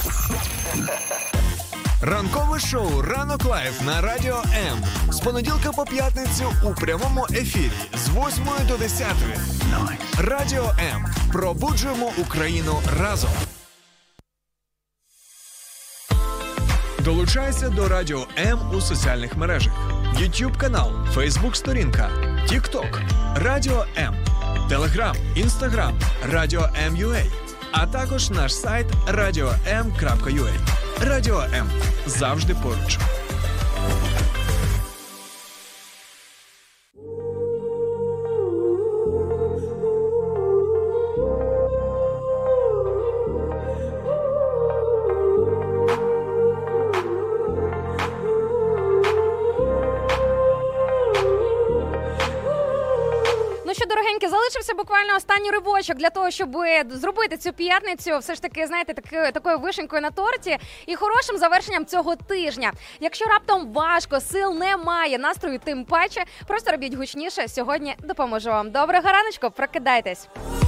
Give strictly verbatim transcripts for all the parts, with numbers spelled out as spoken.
Ранкове шоу «Ранок Лайв» на Радіо М. З понеділка по п'ятницю у прямому ефірі з восьмої до десятої. Радіо М. Пробуджуємо Україну разом. Долучайся до Радіо М у соціальних мережах. YouTube канал, Facebook сторінка, TikTok, Радіо М, Telegram, Instagram, Радіо М.ua, а також наш сайт радіо ем крапка ю а. Радіо М. Завжди поруч. Залишився буквально останній ривочок для того, щоб зробити цю п'ятницю все ж таки, знаєте, таки, такою вишенькою на торті і хорошим завершенням цього тижня. Якщо раптом важко, сил немає, настрою тим паче, просто робіть гучніше, сьогодні допоможу вам. Доброго раночку, прокидайтесь!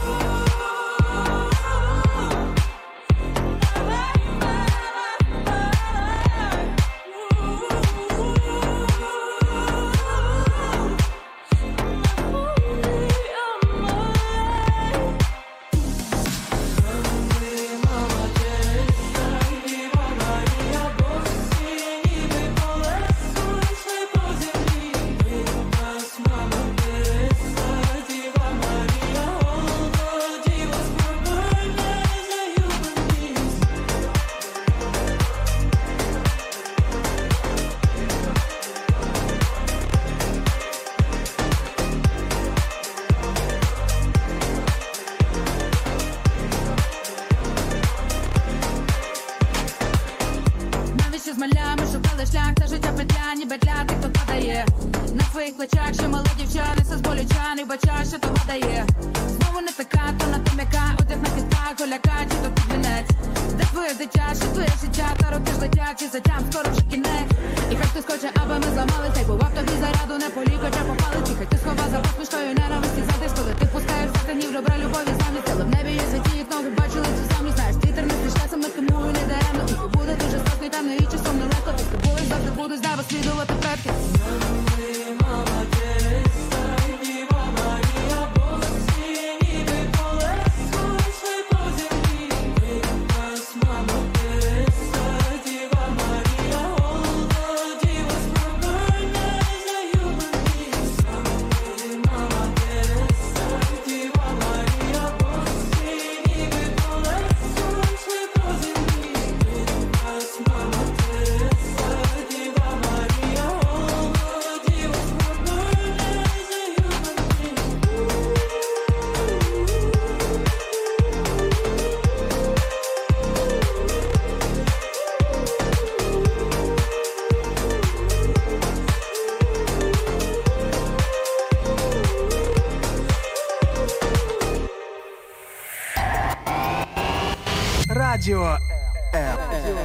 Радіо М.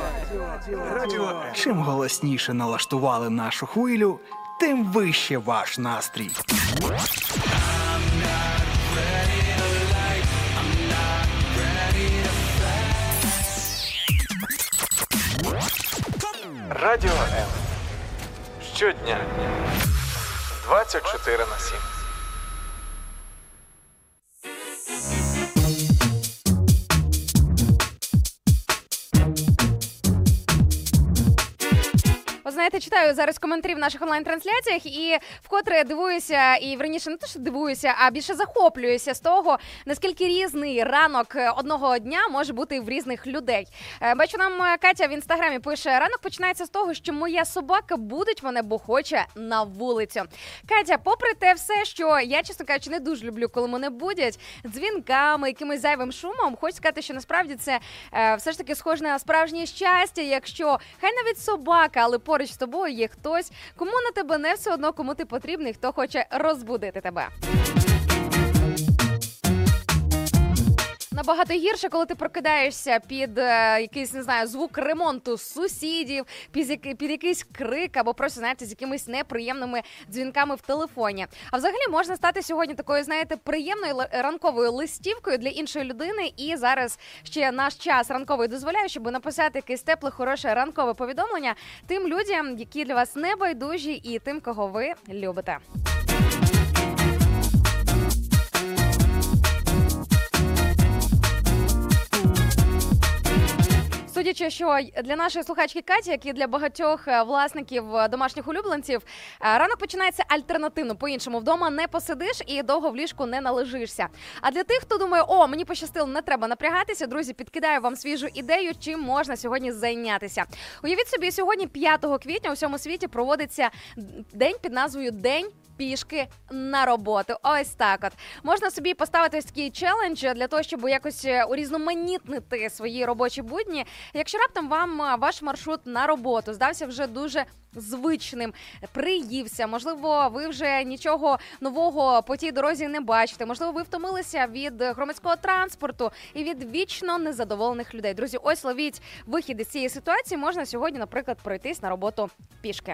Чим голосніше налаштували нашу хвилю, тим вище ваш настрій. Радіо М. Щодня. двадцять чотири на сім. Знаєте, читаю зараз коментарі в наших онлайн-трансляціях і вкотре дивуюся, і верніше не те, що дивуюся, а більше захоплююся з того, наскільки різний ранок одного дня може бути в різних людей. Бачу, нам Катя в інстаграмі пише: ранок починається з того, що моя собака будить мене, бо хоче на вулицю. Катя, попри те все, що я, чесно кажучи, не дуже люблю, коли мене будять дзвінками, якимось зайвим шумом, хочу сказати, що насправді це е, все ж таки схоже на справжнє щастя, якщо хай навіть собака, але поруч з тобою є хтось, кому на тебе не все одно, кому ти потрібний, хто хоче розбудити тебе. Набагато гірше, коли ти прокидаєшся під е, якийсь, не знаю, звук ремонту сусідів, під, під якийсь крик або просто, знаєте, з якимись неприємними дзвінками в телефоні. А взагалі можна стати сьогодні такою, знаєте, приємною ранковою листівкою для іншої людини. І зараз ще наш час ранковий дозволяє, щоб написати якесь тепле, хороше ранкове повідомлення тим людям, які для вас не байдужі, і тим, кого ви любите. Судячи, що для нашої слухачки Каті, як і для багатьох власників домашніх улюбленців, ранок починається альтернативно, по-іншому. Вдома не посидиш і довго в ліжку не належишся. А для тих, хто думає, о, мені пощастило, не треба напрягатися, друзі, підкидаю вам свіжу ідею, чим можна сьогодні зайнятися. Уявіть собі, сьогодні п'ятого квітня у всьому світі проводиться день під назвою «День пішки на роботу». Ось так от. Можна собі поставити ось такий челендж для того, щоб якось урізноманітнити свої робочі будні. Якщо раптом вам ваш маршрут на роботу здався вже дуже звичним, приївся, можливо, ви вже нічого нового по тій дорозі не бачите, можливо, ви втомилися від громадського транспорту і від вічно незадоволених людей. Друзі, ось ловіть вихід із цієї ситуації. Можна сьогодні, наприклад, пройтись на роботу пішки.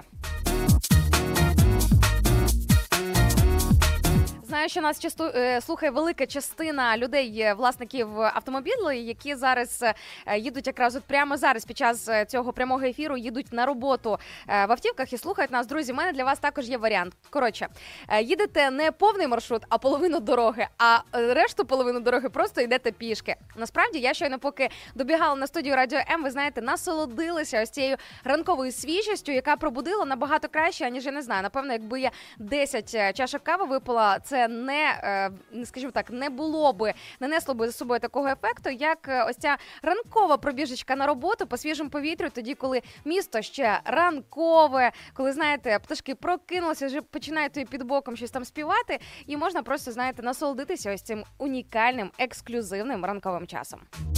Знаю, що нас часто е, слухає велика частина людей, власників автомобілів, які зараз е, їдуть якраз от прямо зараз під час цього прямого ефіру, їдуть на роботу е, в автівках і слухають нас. Друзі, в мене для вас також є варіант. Коротше, е, їдете не повний маршрут, а половину дороги, а решту половину дороги просто йдете пішки. Насправді, я щойно поки добігала на студію Радіо М, ви знаєте, насолодилася ось цією ранковою свіжістю, яка пробудила набагато краще, аніж, я не знаю, напевно, якби я десять чашок кави випила, це не, скажімо так, не було би, не несло би за собою такого ефекту, як ось ця ранкова пробіжечка на роботу по свіжому повітрю, тоді, коли місто ще ранкове, коли, знаєте, пташки прокинулися, вже починають тобі під боком щось там співати, і можна просто, знаєте, насолодитися ось цим унікальним, ексклюзивним ранковим часом.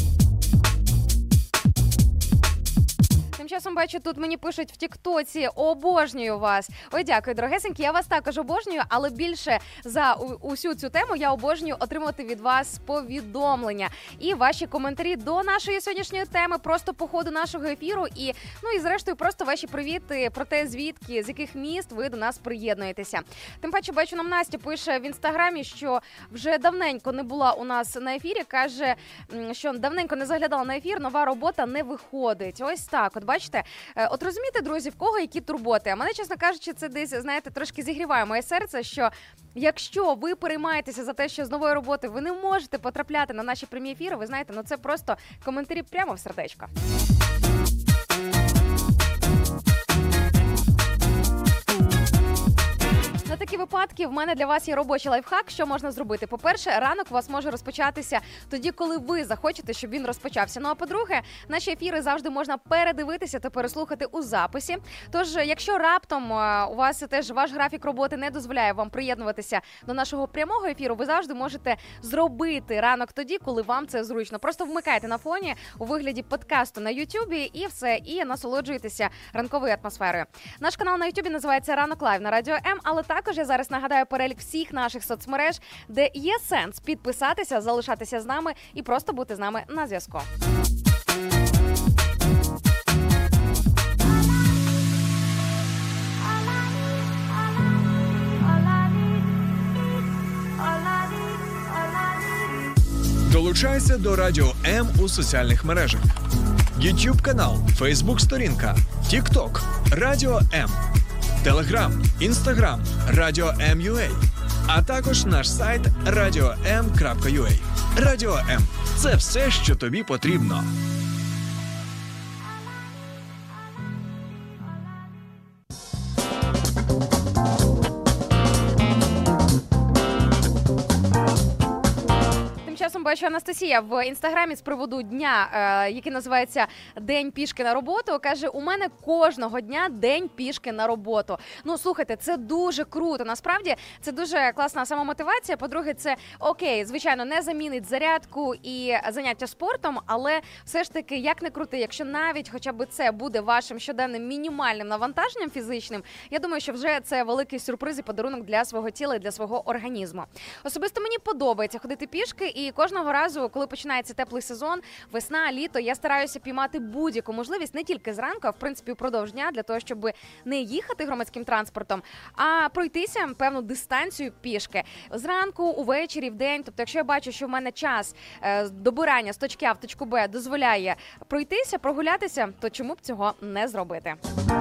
Тим часом, бачу, тут мені пишуть в тіктоці: обожнюю вас. Ой, дякую, дорогесенькі, я вас також обожнюю, але більше за усю цю тему я обожнюю отримувати від вас повідомлення і ваші коментарі до нашої сьогоднішньої теми, просто по ходу нашого ефіру, і, ну, і зрештою, просто ваші привіти про те, звідки, з яких міст ви до нас приєднуєтеся. Тим паче, бачу, нам Настя пише в інстаграмі, що вже давненько не була у нас на ефірі, каже, що давненько не заглядала на ефір, нова робота не виходить. Ось так, от бачите, от розумієте, друзі, в кого які турботи. А мене, чесно кажучи, це десь, знаєте, трошки зігріває моє серце, що якщо ви переймаєтеся за те, що з нової роботи ви не можете потрапляти на наші прямі ефіри, ви знаєте, ну це просто коментарі прямо в сердечко. На такі випадки в мене для вас є робочий лайфхак, що можна зробити. По-перше, ранок у вас може розпочатися тоді, коли ви захочете, щоб він розпочався. Ну а по-друге, наші ефіри завжди можна передивитися та переслухати у записі. Тож, якщо раптом у вас теж ваш графік роботи не дозволяє вам приєднуватися до нашого прямого ефіру, ви завжди можете зробити ранок тоді, коли вам це зручно. Просто вмикайте на фоні у вигляді подкасту на Ютубі і все, і насолоджуйтеся ранковою атмосферою. Наш канал на Ютубі називається «Ранок Лайв» на Радіо М, але також я зараз нагадаю перелік всіх наших соцмереж, де є сенс підписатися, залишатися з нами і просто бути з нами на зв'язку. Долучайся до Радіо М у соціальних мережах. YouTube канал, Facebook сторінка, TikTok, Радіо М, Telegram, Instagram, Радіо М.ua, а також наш сайт радіо ем крапка ю а. Радіо М – це все, що тобі потрібно. Бачу, Анастасія в інстаграмі з приводу дня, е, який називається «День пішки на роботу», каже, у мене кожного дня день пішки на роботу. Ну, слухайте, це дуже круто. Насправді, це дуже класна самомотивація. По-друге, це окей, звичайно, не замінить зарядку і заняття спортом, але все ж таки, як не крути, якщо навіть хоча б це буде вашим щоденним мінімальним навантаженням фізичним, я думаю, що вже це великий сюрприз і подарунок для свого тіла і для свого організму. Особисто мені подобається ходити пішки, і кожного кожного разу, коли починається теплий сезон, весна, літо, я стараюся піймати будь-яку можливість не тільки зранку, а в принципі впродовж дня, для того, щоб не їхати громадським транспортом, а пройтися певну дистанцію пішки. Зранку, увечері, вдень. Тобто, якщо я бачу, що в мене час е, добирання з точки А в точку Б дозволяє пройтися, прогулятися, то чому б цього не зробити?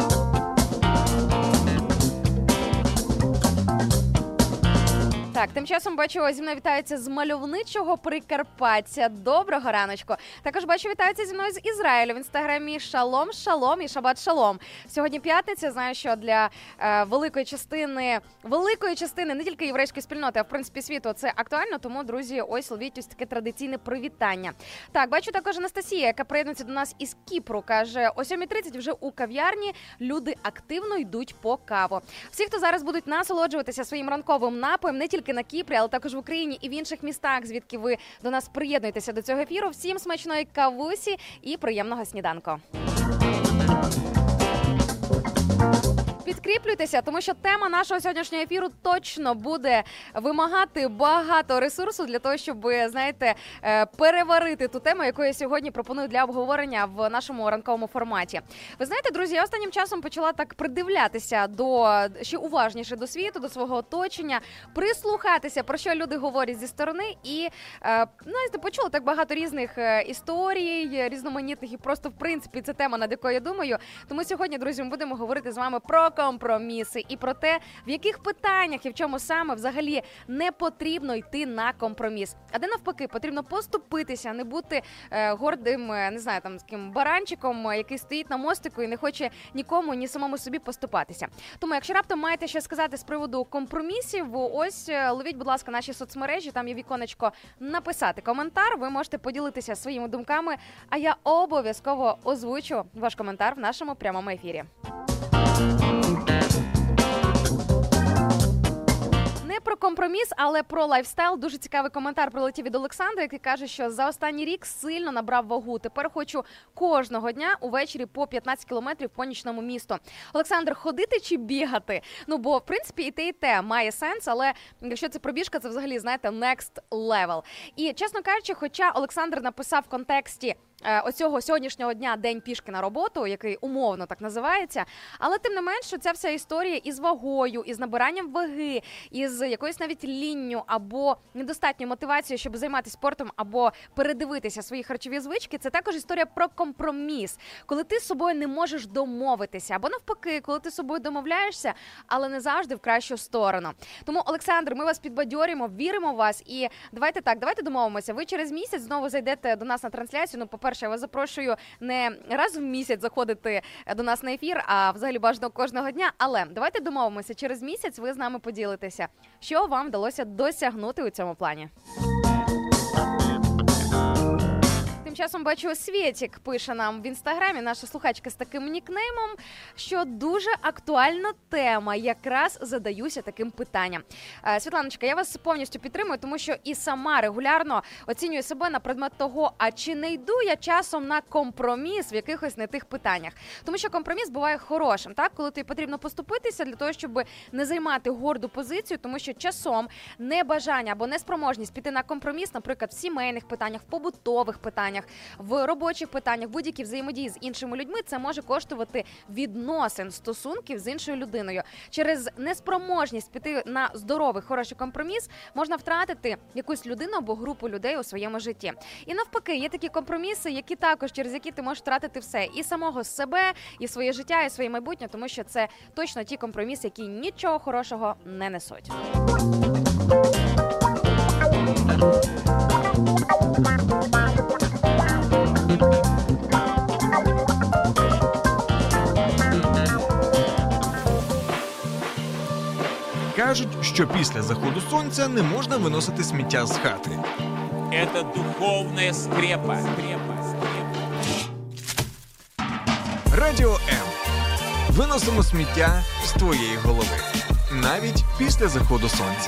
Так, тим часом бачу, зі мною вітаються з мальовничого Прикарпаття. Доброго раночку. Також бачу, вітаються зі мною з Ізраїлю в інстаграмі Шалом, Шалом і Шабат Шалом. Сьогодні п'ятниця. Знаю, що для е, великої частини, великої частини не тільки єврейської спільноти, а в принципі світу це актуально. Тому, друзі, ось ловіть ось таке традиційне привітання. Так, бачу також Анастасія, яка приєднується до нас із Кіпру. Каже, о сьомій тридцять вже у кав'ярні люди активно йдуть по каву. Всі, хто зараз будуть насолоджуватися своїм ранковим напоєм, не тільки на Кіпрі, але також в Україні і в інших містах, звідки ви до нас приєднуєтеся до цього ефіру. Всім смачної кавусі і приємного сніданку. Підкріплюйтеся, тому що тема нашого сьогоднішнього ефіру точно буде вимагати багато ресурсу для того, щоб, знаєте, переварити ту тему, яку я сьогодні пропоную для обговорення в нашому ранковому форматі. Ви знаєте, друзі, я останнім часом почала так придивлятися до, ще уважніше до світу, до свого оточення, прислухатися, про що люди говорять зі сторони і, знаєте, почула так багато різних історій, різноманітних і просто, в принципі, це тема, над якою я думаю. Тому сьогодні, друзі, ми будемо говорити з вами про компроміси і про те, в яких питаннях і в чому саме взагалі не потрібно йти на компроміс. А де навпаки потрібно поступитися, не бути е, гордим, не знаю, там, таким баранчиком, який стоїть на мостику і не хоче нікому, ні самому собі поступатися. Тому, якщо раптом маєте щось сказати з приводу компромісів, ось ловіть, будь ласка, наші соцмережі, там є віконечко написати коментар, ви можете поділитися своїми думками, а я обов'язково озвучу ваш коментар в нашому прямому ефірі. Не про компроміс, але про лайфстайл. Дуже цікавий коментар прилетів від Олександра, який каже, що за останній рік сильно набрав вагу. Тепер хочу кожного дня увечері по п'ятнадцять кілометрів по нічному місту. Олександр, ходити чи бігати? Ну, бо, в принципі, і те, і те має сенс, але якщо це пробіжка, це взагалі, знаєте, next level. І, чесно кажучи, хоча Олександр написав в контексті оцього сьогоднішнього дня день пішки на роботу, який умовно так називається, але тим не менше ця вся історія із вагою, із набиранням ваги, із якоюсь навіть лінню або недостатньою мотивацією, щоб займатися спортом або передивитися свої харчові звички, це також історія про компроміс, коли ти з собою не можеш домовитися, або навпаки, коли ти з собою домовляєшся, але не завжди в кращу сторону. Тому, Олександр, ми вас підбадьорюємо, віримо в вас і давайте так, давайте домовимося. Ви через місяць знову зайдете до нас на трансляцію, ну, по-перше, я вас запрошую не раз в місяць заходити до нас на ефір, а взагалі бажано кожного дня. Але давайте домовимося, через місяць ви з нами поділитеся, що вам вдалося досягнути у цьому плані. Тим часом бачу, Свєтік пише нам в інстаграмі, наша слухачка з таким нікнеймом, що дуже актуальна тема, якраз задаюся таким питанням. Світланочка, я вас повністю підтримую, тому що і сама регулярно оцінюю себе на предмет того, а чи не йду я часом на компроміс в якихось не тих питаннях. Тому що компроміс буває хорошим, так, коли тобі потрібно поступитися для того, щоб не займати горду позицію, тому що часом небажання або неспроможність піти на компроміс, наприклад, в сімейних питаннях, в побутових питаннях, в робочих питаннях, будь-які взаємодії з іншими людьми, це може коштувати відносин, стосунків з іншою людиною. Через неспроможність піти на здоровий, хороший компроміс можна втратити якусь людину або групу людей у своєму житті. І навпаки, є такі компроміси, які також, через які ти можеш втратити все. І самого себе, і своє життя, і своє майбутнє, тому що це точно ті компроміси, які нічого хорошого не несуть. Кажуть, що після заходу сонця не можна виносити сміття з хати. Це духовна скрепа. скрепа, скрепа. Радіо М. Виносимо сміття з твоєї голови. Навіть після заходу сонця.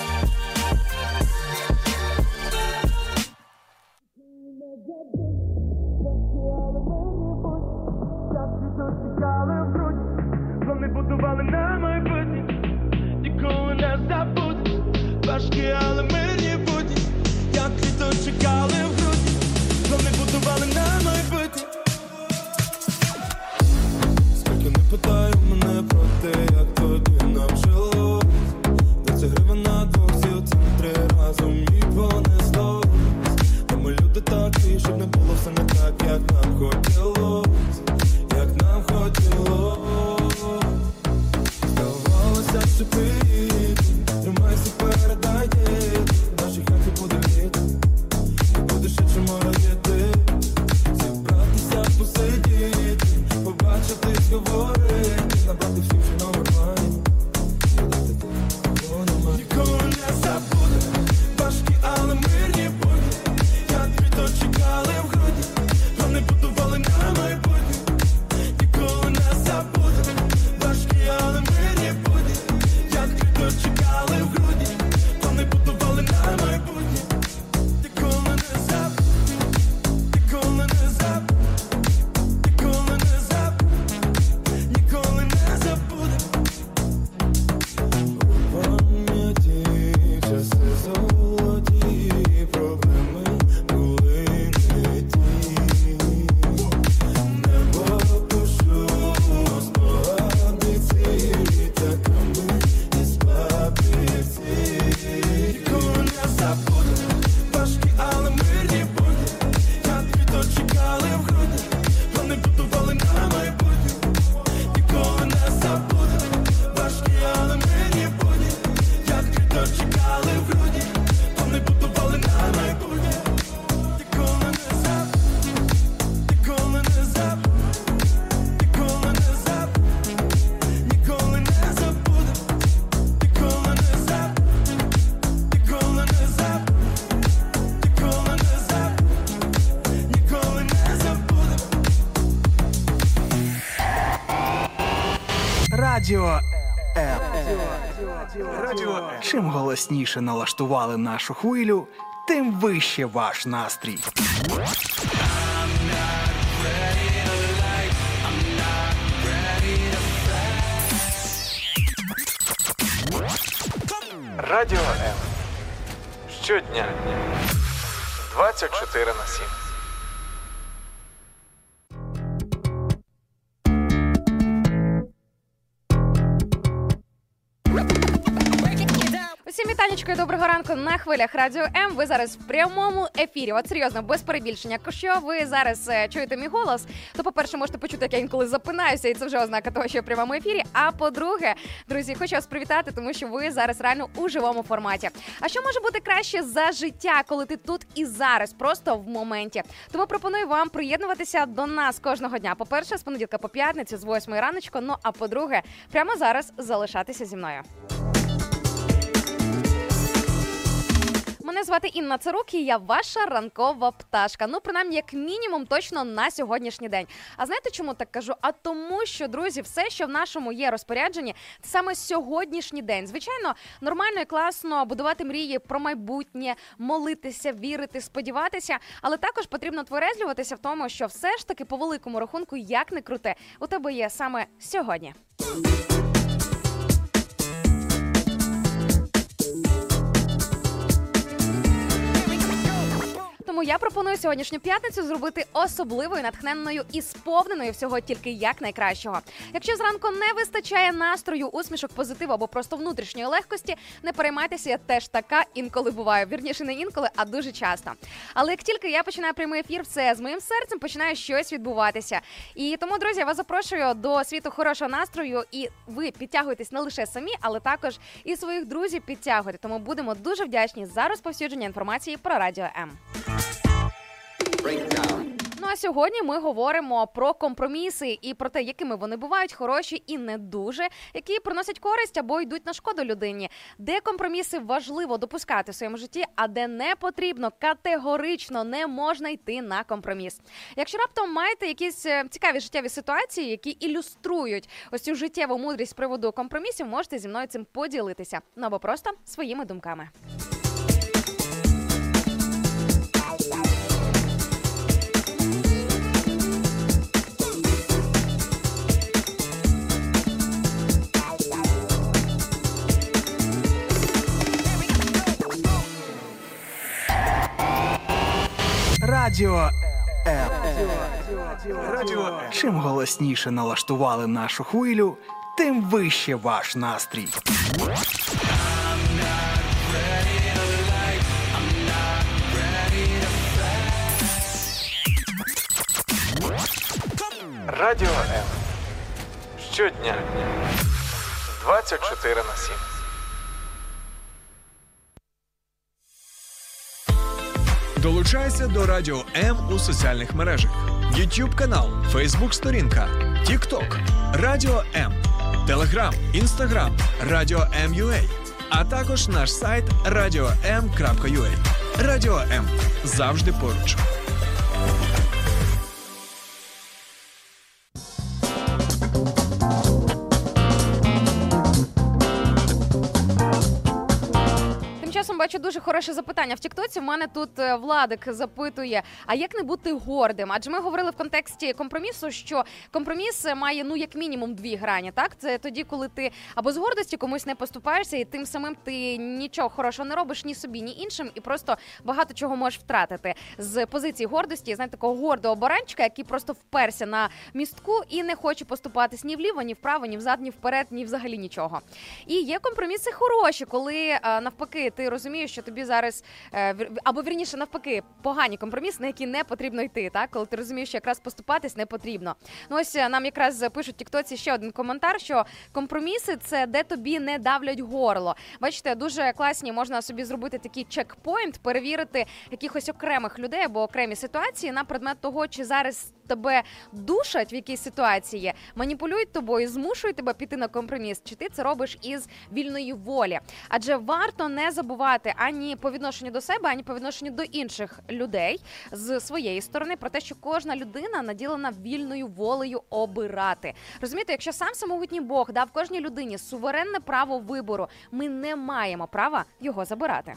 Вони будували на майбутнє, ніколи не забудуть. Важкі, але мирні будні, як квіточок. Радіо М. Радіо М. Чим голосніше налаштували нашу хвилю, тим вище ваш настрій. Радіо М. Щодня. двадцять чотири на сім. Усім вітанечко і доброго ранку на хвилях Радіо М. Ви зараз в прямому ефірі. От серйозно, без перебільшення. Якщо ви зараз е, чуєте мій голос, то, по-перше, можете почути, як я інколи запинаюся, і це вже ознака того, що я в прямому ефірі. А по-друге, друзі, хочу вас привітати, тому що ви зараз реально у живому форматі. А що може бути краще за життя, коли ти тут і зараз, просто в моменті? Тому пропоную вам приєднуватися до нас кожного дня. По-перше, з понеділка по п'ятницю, з восьмої раночку. Ну, а по-друге, прямо зараз залишатися зі мною. Мене звати Інна Царук, і я ваша ранкова пташка. Ну, принаймні, як мінімум, точно на сьогоднішній день. А знаєте, чому так кажу? А тому, що, друзі, все, що в нашому є розпорядженні, це саме сьогоднішній день. Звичайно, нормально і класно будувати мрії про майбутнє, молитися, вірити, сподіватися, але також потрібно тверезлюватися в тому, що все ж таки, по великому рахунку, як не круте, у тебе є саме сьогодні. Тому я пропоную сьогоднішню п'ятницю зробити особливою, натхненною і сповненою всього тільки як найкращого. Якщо зранку не вистачає настрою, усмішок, позитиву або просто внутрішньої легкості, не переймайтеся, я теж така інколи буваю. Вірніше, не інколи, а дуже часто. Але як тільки я починаю прямий ефір, все з моїм серцем починає щось відбуватися. І тому, друзі, я вас запрошую до світу хорошого настрою, і ви підтягуєтесь не лише самі, але також і своїх друзів підтягуєте. Тому будемо дуже вдячні за розповсюдження інформації про Радіо М. Ну а сьогодні ми говоримо про компроміси і про те, якими вони бувають, хороші і не дуже, які приносять користь або йдуть на шкоду людині. Де компроміси важливо допускати в своєму житті, а де не потрібно, категорично не можна йти на компроміс. Якщо раптом маєте якісь цікаві життєві ситуації, які ілюструють ось цю життєву мудрість з приводу компромісів, можете зі мною цим поділитися. Ну або просто своїми думками. Радіо М. Радіо М. Чим голосніше налаштували нашу хвилю, тим вище ваш настрій. Радіо М. Щодня. двадцять чотири на сім. Долучайся до Радіо М у соціальних мережах. YouTube канал, Facebook сторінка, TikTok, Радіо М, Telegram, Instagram, Радіо М.ua, а також наш сайт радіо ем крапка ю а. Радіо М. Завжди поруч. Бачу дуже хороше запитання в тіктоці. У мене тут Владик запитує, а як не бути гордим? Адже ми говорили в контексті компромісу, що компроміс має, ну, як мінімум дві грані, так? Це тоді, коли ти або з гордості комусь не поступаєшся, і тим самим ти нічого хорошого не робиш ні собі, ні іншим, і просто багато чого можеш втратити. З позиції гордості, знаєте, такого гордого баранчика, який просто вперся на містку і не хоче поступатись ні вліво, ні вправо, ні взад, ні вперед, ні взагалі нічого. І є компроміси хороші, коли навпаки ти розумієш, що тобі зараз, або вірніше навпаки, погані компроміси, на які не потрібно йти, так? Коли ти розумієш, що якраз поступатись не потрібно. Ну ось нам якраз пишуть в тіктоці ще один коментар, що компроміси – це де тобі не давлять горло. Бачите, дуже класні, можна собі зробити такий чекпоінт, перевірити якихось окремих людей або окремі ситуації на предмет того, чи зараз тебе душать в якійсь ситуації, маніпулюють тобою, змушують тебе піти на компроміс, чи ти це робиш із вільної волі. Адже варто не забувати ані по відношенню до себе, ані по відношенню до інших людей з своєї сторони про те, що кожна людина наділена вільною волею обирати. Розумієте, якщо сам самогутній Бог дав кожній людині суверенне право вибору, ми не маємо права його забирати.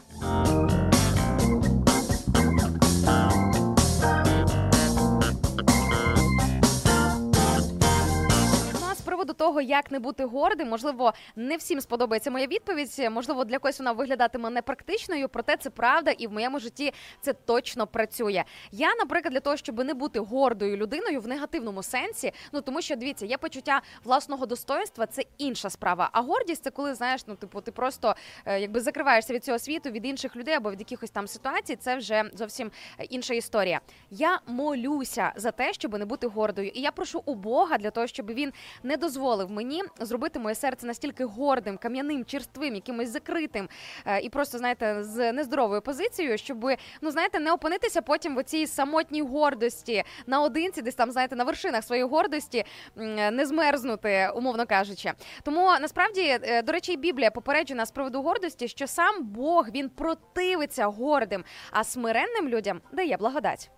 До того, як не бути гордим, можливо, не всім сподобається моя відповідь, можливо, для когось вона виглядатиме непрактичною, проте це правда, і в моєму житті це точно працює. Я, наприклад, для того, щоб не бути гордою людиною в негативному сенсі, ну, тому що, дивіться, є почуття власного достоинства, це інша справа, а гордість – це коли, знаєш, ну, типу, ти просто, е, якби, закриваєшся від цього світу, від інших людей або від якихось там ситуацій, це вже зовсім інша історія. Я молюся за те, щоб не бути гордою, і я прошу у Бога для того, щоб він не дозволив дозволив мені зробити моє серце настільки гордим, кам'яним, черствим, якимось закритим е, і просто, знаєте, з нездоровою позицією, щоб, ну, знаєте, не опинитися потім в оцій самотній гордості наодинці, десь там, знаєте, на вершинах своєї гордості, е, не змерзнути, умовно кажучи. Тому, насправді, е, до речі, і Біблія попереджує нас з приводу гордості, що сам Бог, він противиться гордим, а смиренним людям дає благодать.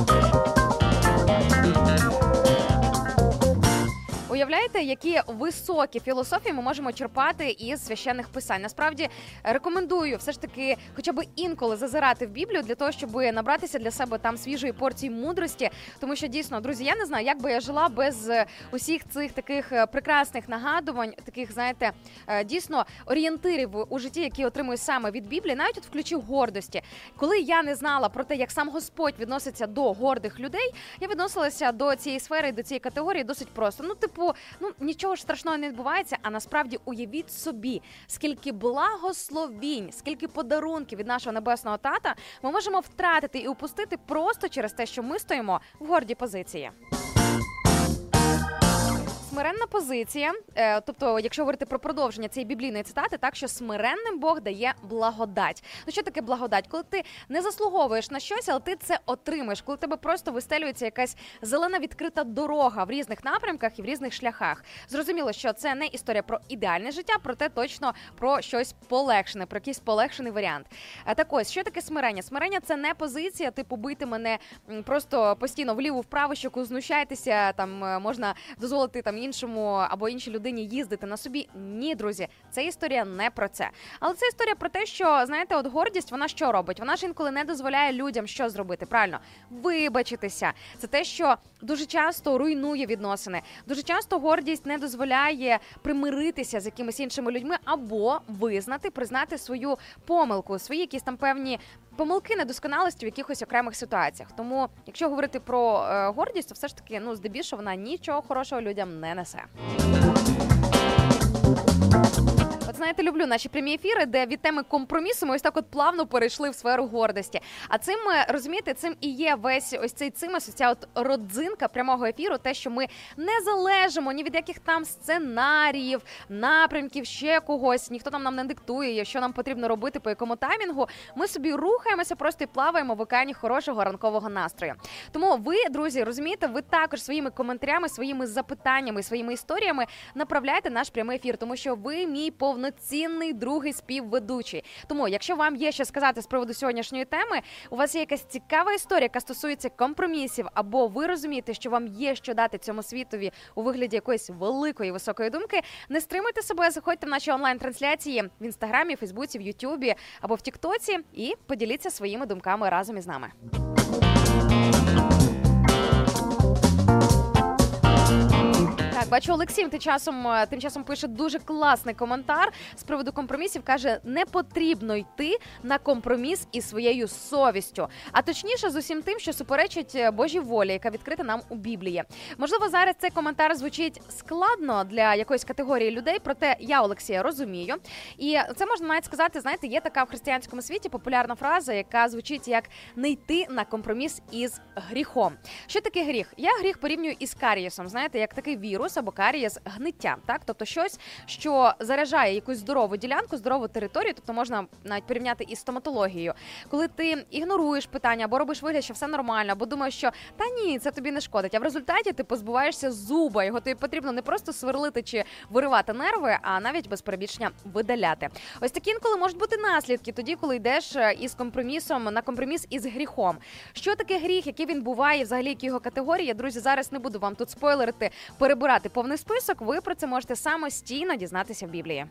Уявляєте, які високі філософії ми можемо черпати із священних писань. Насправді, рекомендую все ж таки хоча б інколи зазирати в Біблію для того, щоб набратися для себе там свіжої порції мудрості. Тому що, дійсно, друзі, я не знаю, як би я жила без усіх цих таких прекрасних нагадувань, таких, знаєте, дійсно орієнтирів у житті, які отримую саме від Біблії, навіть от в ключі гордості. Коли я не знала про те, як сам Господь відноситься до гордих людей, я відносилася до цієї сфери, до цієї категорії досить просто. Ну, типу, ну, нічого ж страшного не відбувається, а насправді уявіть собі, скільки благословінь, скільки подарунків від нашого небесного тата ми можемо втратити і упустити просто через те, що ми стоїмо в гордій позиції. Смиренна позиція, тобто, якщо говорити про продовження цієї біблійної цитати, так, що смиренним Бог дає благодать. Ну, що таке благодать? Коли ти не заслуговуєш на щось, але ти це отримаєш, коли тебе просто вистелюється якась зелена відкрита дорога в різних напрямках і в різних шляхах. Зрозуміло, що це не історія про ідеальне життя, проте точно про щось полегшене, про якийсь полегшений варіант. Так ось, що таке смирення? Смирення – це не позиція, типу, бити мене просто постійно вліву-вправо, щоку, знущайтеся, там, можна дозволити там іншому або іншій людині їздити на собі. Ні, друзі, це історія не про це. Але це історія про те, що, знаєте, от гордість, вона що робить? Вона ж інколи не дозволяє людям що зробити, правильно? Вибачитися. Це те, що дуже часто руйнує відносини. Дуже часто гордість не дозволяє примиритися з якимись іншими людьми або визнати, признати свою помилку, свої якісь там певні помилки, недосконалості в якихось окремих ситуаціях. Тому, якщо говорити про е, гордість, то все ж таки, ну, здебільшого вона нічого хорошого людям не несе. От, знаєте, люблю наші прямі ефіри, де від теми компромісу ми ось так от плавно перейшли в сферу гордості. А цим, розумієте, цим і є весь ось цей цимес, ось ця от родзинка прямого ефіру, те, що ми не залежимо ні від яких там сценаріїв, напрямків, ще когось, ніхто там нам не диктує, що нам потрібно робити, по якому таймінгу. Ми собі рухаємося просто і плаваємо в океані хорошого ранкового настрою. Тому ви, друзі, розумієте, ви також своїми коментарями, своїми запитаннями, своїми історіями направляйте наш прямий ефір, тому що ви мій повноцінний другий співведучий. Тому, якщо вам є що сказати з приводу сьогоднішньої теми, у вас є якась цікава історія, яка стосується компромісів, або ви розумієте, що вам є що дати цьому світові у вигляді якоїсь великої, високої думки, не стримуйте себе, заходьте в наші онлайн-трансляції в Інстаграмі, Фейсбуці, в Ютубі або в Тіктоці і поділіться своїми думками разом із нами. Так, бачу, Олексій тим часом, тим часом пише дуже класний коментар з приводу компромісів. Каже, не потрібно йти на компроміс із своєю совістю, а точніше з усім тим, що суперечить Божій волі, яка відкрита нам у Біблії. Можливо, зараз цей коментар звучить складно для якоїсь категорії людей, проте я, Олексія, розумію. І це можна навіть сказати, знаєте, є така в християнському світі популярна фраза, яка звучить як «не йти на компроміс із гріхом». Що таке гріх? Я гріх порівнюю із карієсом, знаєте, як такий вірус, або карієс гниття, так? Тобто щось, що заряджає якусь здорову ділянку, здорову територію, тобто можна навіть порівняти із стоматологією. Коли ти ігноруєш питання або робиш вигляд, що все нормально, або думаєш, що та ні, це тобі не шкодить, а в результаті ти позбуваєшся зуба, його тобі потрібно не просто сверлити чи виривати нерви, а навіть без перебільшення видаляти. Ось такі інколи можуть бути наслідки тоді, коли йдеш із компромісом на компроміс із гріхом. Що таке гріх, який він буває, взагалі, які його категорії? Друзі, зараз не буду вам тут спойлерити, перебирати повний список, ви про це можете самостійно дізнатися в Біблії.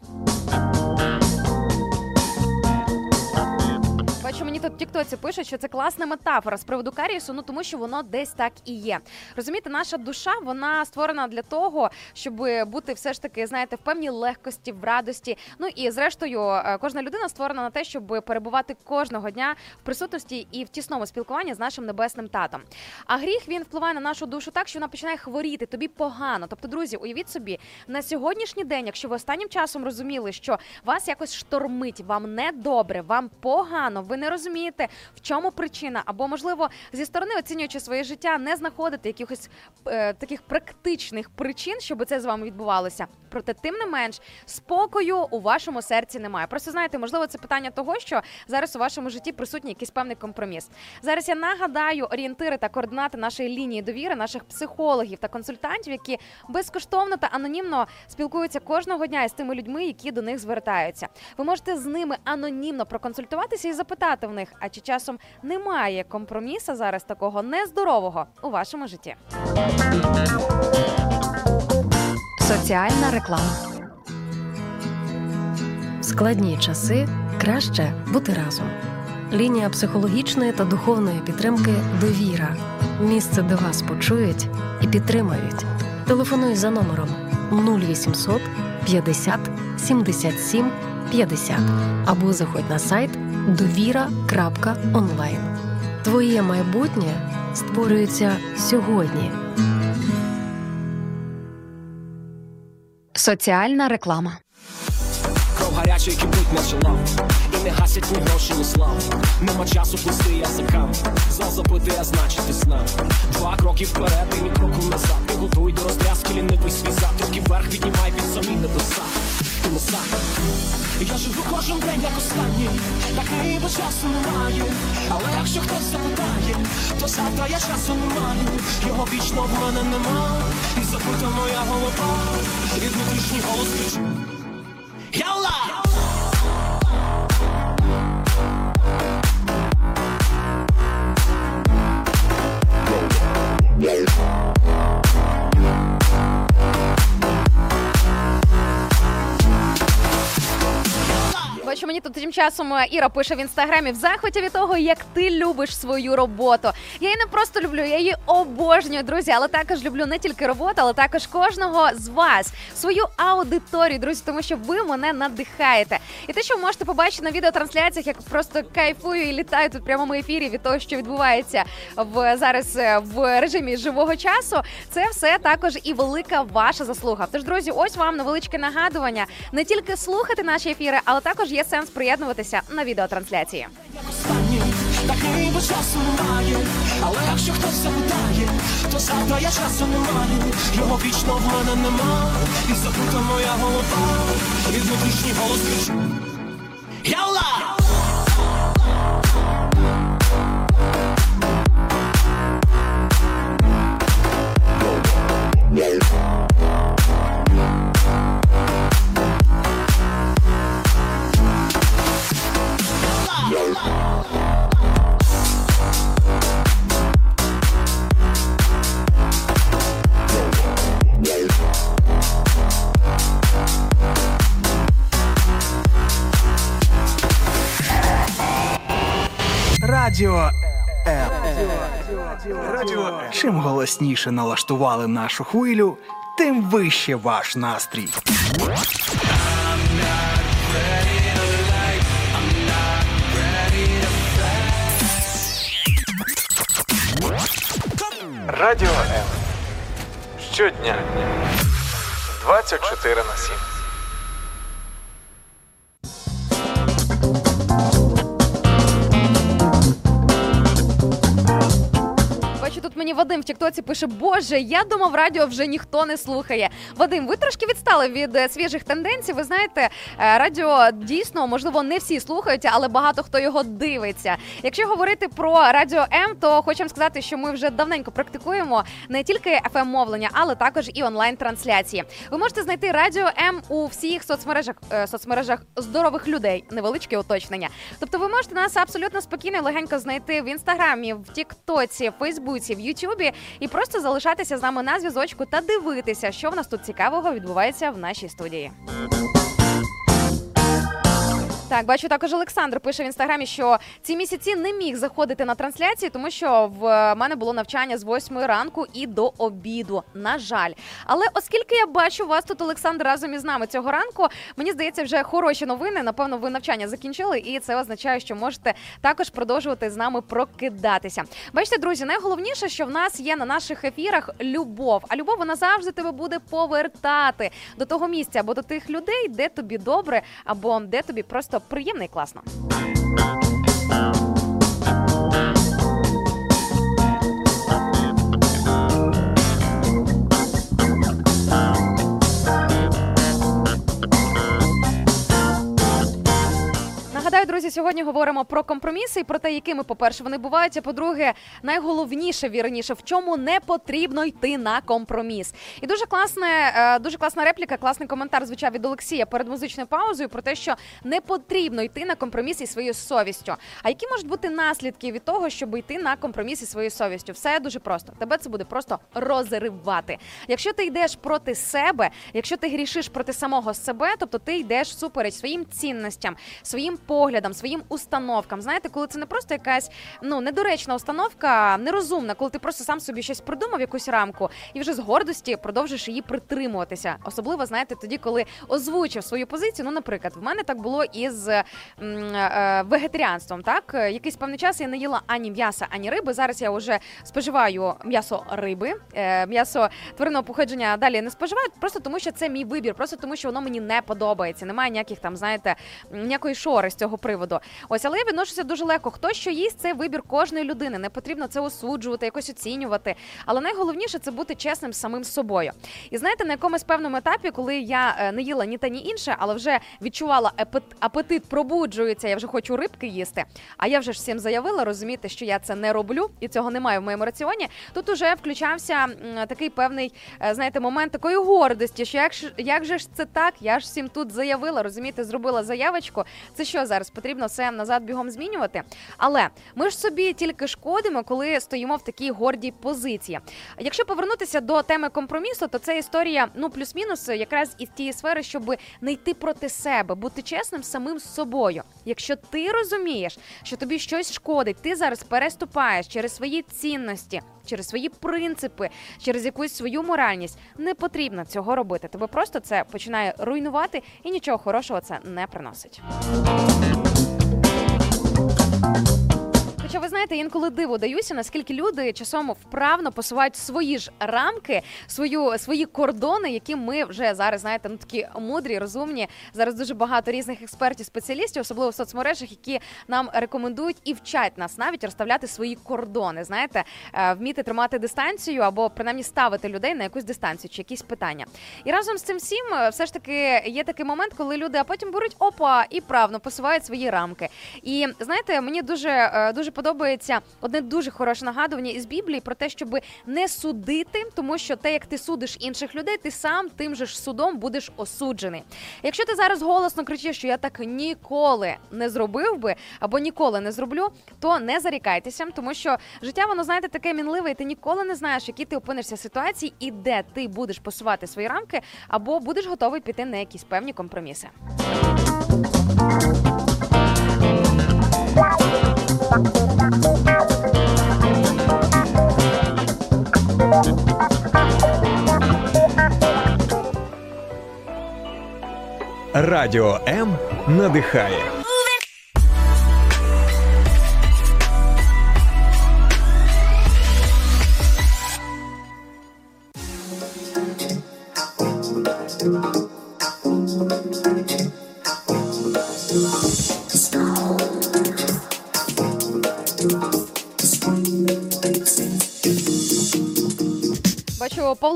Бачу, мені тут в тіктоці пишуть, що це класна метафора з приводу карієсу, ну тому що воно десь так і є. Розумієте, наша душа, вона створена для того, щоб бути все ж таки, знаєте, в певній легкості, в радості. Ну і зрештою, кожна людина створена на те, щоб перебувати кожного дня в присутності і в тісному спілкуванні з нашим небесним татом. А гріх, він впливає на нашу душу так, що вона починає хворіти, тобі погано. Тобто, друзі, уявіть собі, на сьогоднішній день, якщо ви останнім часом розуміли, що вас якось штормить, вам недобре, вам погано, ви не розумієте, в чому причина, або, можливо, зі сторони, оцінюючи своє життя, не знаходите якихось е, таких практичних причин, щоб це з вами відбувалося. Проте, тим не менш, спокою у вашому серці немає. Просто, знаєте, можливо, це питання того, що зараз у вашому житті присутній якийсь певний компроміс. Зараз я нагадаю орієнтири та координати нашої лінії довіри, наших психологів та консультантів, які безкоштовно та анонімно спілкуються кожного дня із тими людьми, які до них звертаються. Ви можете з ними анонімно проконсультуватися і запитати в них, а чи часом немає компроміса зараз такого нездорового у вашому житті. Соціальна реклама. В складні часи краще бути разом. Лінія психологічної та духовної підтримки «Довіра». Місце, де вас почують і підтримають. Телефонуй за номером нуль вісімсот п'ятдесят сімдесят сім п'ятдесят або заходь на сайт довіра крапка онлайн. Твоє майбутнє створюється сьогодні. Соціальна реклама. Кров гарячий кипить, наче лав. І не гасять ні гроші, ні славу. Нема часу плести язикам. Зал запити, а значить ти знав. Два кроки вперед і ні кроку назад. Ти готуй до розтряски, лінивий свій зад. Руки вверх піднімай від самі небеса. Ти не сам. Я живу кожен день, як останній. Так ніби часу немає. Але якщо хтось запитає, то завтра я часу не маю. Його вічно в мене нема. І забита моя голова. І внутрішній голос кричить: Ялла! Бачу, мені тут тим часом Іра пише в інстаграмі: в захваті від того, як ти любиш свою роботу. Я її не просто люблю, я її обожнюю, друзі, але також люблю не тільки роботу, але також кожного з вас, свою аудиторію, друзі, тому що ви мене надихаєте. І те, що ви можете побачити на відеотрансляціях, як просто кайфую і літаю тут в прямому ефірі від того, що відбувається в зараз в режимі живого часу, це все також і велика ваша заслуга. Тож, друзі, ось вам невеличке нагадування. Не тільки слухати наші ефіри, але також є сенс приєднуватися на відеотрансляції. Так ніби часу немає, але якщо хтось запитає, то завтра я часу не маю. Його вічно в мене нема. І забута моя голова. І внутрішній голос кричить: Ялла! Радіо М. Радіо М. Чим голосніше налаштували нашу хвилю, тим вище ваш настрій. Радіо М. Щодня. двадцять чотири на сім. Тут мені мені Вадим в тіктоці пише: Боже, я думав, радіо вже ніхто не слухає. Вадим, ви трошки відстали від свіжих тенденцій. Ви знаєте, радіо дійсно, можливо, не всі слухають, але багато хто його дивиться. Якщо говорити про Радіо М, то хочу вам сказати, що ми вже давненько практикуємо не тільки еф ем-мовлення, але також і онлайн-трансляції. Ви можете знайти Радіо М у всіх соцмережах, е, соцмережах здорових людей. Невеличке уточнення. Тобто ви можете нас абсолютно спокійно і легенько знайти в Інстаграмі, в Тіктоці, в Фейсбуці, в Ютубі і просто залишатися з нами на зв'язочку та дивитися, що в нас тут цікавого відбувається в нашій студії. Так, бачу, також Олександр пише в Інстаграмі, що ці місяці не міг заходити на трансляції, тому що в мене було навчання з восьмої ранку і до обіду, на жаль. Але оскільки я бачу вас тут, Олександр, разом із нами цього ранку, мені здається, вже хороші новини, напевно, ви навчання закінчили, і це означає, що можете також продовжувати з нами прокидатися. Бачите, друзі, найголовніше, що в нас є на наших ефірах любов, а любов, вона завжди тебе буде повертати до того місця або до тих людей, де тобі добре, або де тобі просто приємно і класно. Нагадаю, друзі, сьогодні говоримо про компроміси і про те, якими, по-перше, вони бувають, а по-друге, найголовніше, вірніше, в чому не потрібно йти на компроміс. І дуже класна, дуже класна репліка, класний коментар звучав від Олексія перед музичною паузою про те, що не потрібно йти на компроміс із своєю совістю. А які можуть бути наслідки від того, щоб йти на компроміс із своєю совістю? Все дуже просто. Тебе це буде просто розривати. Якщо ти йдеш проти себе, якщо ти грішиш проти самого себе, тобто ти йдеш всупереч своїм цінностям, своїм поглядам, своїм установкам. Знаєте, коли це не просто якась, ну, недоречна установка, нерозумна, коли ти просто сам собі щось придумав, якусь рамку, і вже з гордості продовжиш її притримуватися. Особливо, знаєте, тоді, коли озвучив свою позицію. Ну, наприклад, в мене так було із м, е, вегетаріанством, так? Якийсь певний час я не їла ані м'яса, ані риби. Зараз я вже споживаю м'ясо риби, е, м'ясо тваринного походження далі не споживаю, просто тому, що це мій вибір, просто тому, що воно мені не подобається. Немає ніяких там, знаєте, ніякої шори з цього приводу. Ось, але я відношуся дуже легко. Хто що їсть, це вибір кожної людини. Не потрібно це осуджувати, якось оцінювати. Але найголовніше – це бути чесним з самим собою. І знаєте, на якомусь певному етапі, коли я не їла ні та, ні інше, але вже відчувала апетит пробуджується, я вже хочу рибки їсти, а я вже ж всім заявила, розумієте, що я це не роблю, і цього немає в моєму раціоні, тут уже включався такий певний, знаєте, момент такої гордості, що як, як же ж це так, я ж всім тут заявила, розумієте, зробила заявочку, це що зараз, потрібно все назад бігом змінювати? Але ми ж собі тільки шкодимо, коли стоїмо в такій гордій позиції. Якщо повернутися до теми компромісу, то це історія, ну, плюс-мінус, якраз із тієї сфери, щоб не йти проти себе, бути чесним самим з собою. Якщо ти розумієш, що тобі щось шкодить, ти зараз переступаєш через свої цінності, через свої принципи, через якусь свою моральність, не потрібно цього робити. Тебе просто це починає руйнувати і нічого хорошого це не приносить. Хоча, ви знаєте, інколи диву даюся, наскільки люди часом вправно посувають свої ж рамки, свою, свої кордони, які ми вже зараз, знаєте, ну такі мудрі, розумні. Зараз дуже багато різних експертів, спеціалістів, особливо в соцмережах, які нам рекомендують і вчать нас навіть розставляти свої кордони, знаєте, вміти тримати дистанцію або принаймні ставити людей на якусь дистанцію чи якісь питання. І разом з цим всім все ж таки є такий момент, коли люди, а потім беруть опа і правно посувають свої рамки. І знаєте, мені дуже, дуже подобається одне дуже хороше нагадування із Біблії про те, щоб не судити, тому що те, як ти судиш інших людей, ти сам тим же ж судом будеш осуджений. Якщо ти зараз голосно кричиш, що я так ніколи не зробив би, або ніколи не зроблю, то не зарікайтеся, тому що життя, воно, знаєте, таке мінливе, і ти ніколи не знаєш, в якій ти опинишся в ситуації і де ти будеш посувати свої рамки, або будеш готовий піти на якісь певні компроміси. Радіо М надихає.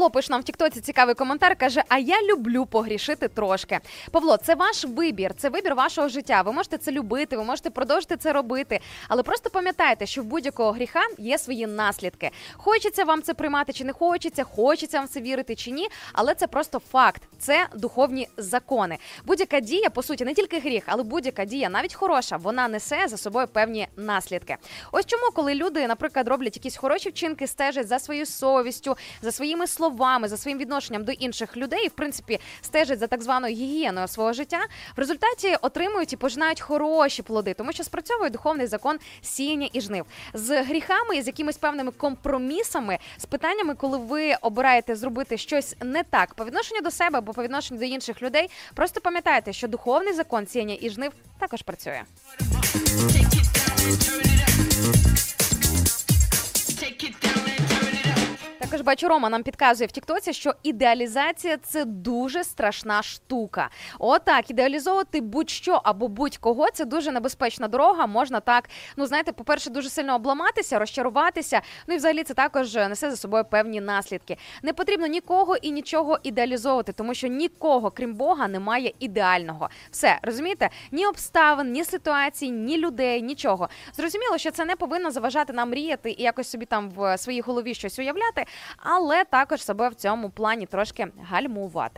Павло пише нам в тіктоці цікавий коментар, каже, а я люблю погрішити трошки. Павло, це ваш вибір, це вибір вашого життя. Ви можете це любити, ви можете продовжити це робити, але просто пам'ятайте, що в будь-якого гріха є свої наслідки. Хочеться вам це приймати чи не хочеться, хочеться вам це вірити чи ні, але це просто факт, це духовні закони. Будь-яка дія, по суті, не тільки гріх, але будь-яка дія, навіть хороша, вона несе за собою певні наслідки. Ось чому, коли люди, наприклад, роблять якісь хороші вчинки, стежать за своєю совістю, за своїми словами, за своїм відношенням до інших людей, і, в принципі, стежать за так званою гігієною свого життя, в результаті отримують і пожинають хороші плоди, тому що спрацьовує духовний закон сіяння і жнив. З гріхами і з якимись певними компромісами, з питаннями, коли ви обираєте зробити щось не так по відношенню до себе або по відношенню до інших людей, просто пам'ятайте, що духовний закон сіяння і жнив також працює. Також бачу, Рома нам підказує в тіктоці, що ідеалізація – це дуже страшна штука. Отак, ідеалізовувати будь-що або будь-кого – це дуже небезпечна дорога. Можна так, ну знаєте, по-перше, дуже сильно обламатися, розчаруватися, ну і взагалі це також несе за собою певні наслідки. Не потрібно нікого і нічого ідеалізовувати, тому що нікого, крім Бога, немає ідеального. Все, розумієте? Ні обставин, ні ситуацій, ні людей, нічого. Зрозуміло, що це не повинно заважати нам мріяти і якось собі там в своїй голові щось уявляти, але також себе в цьому плані трошки гальмувати.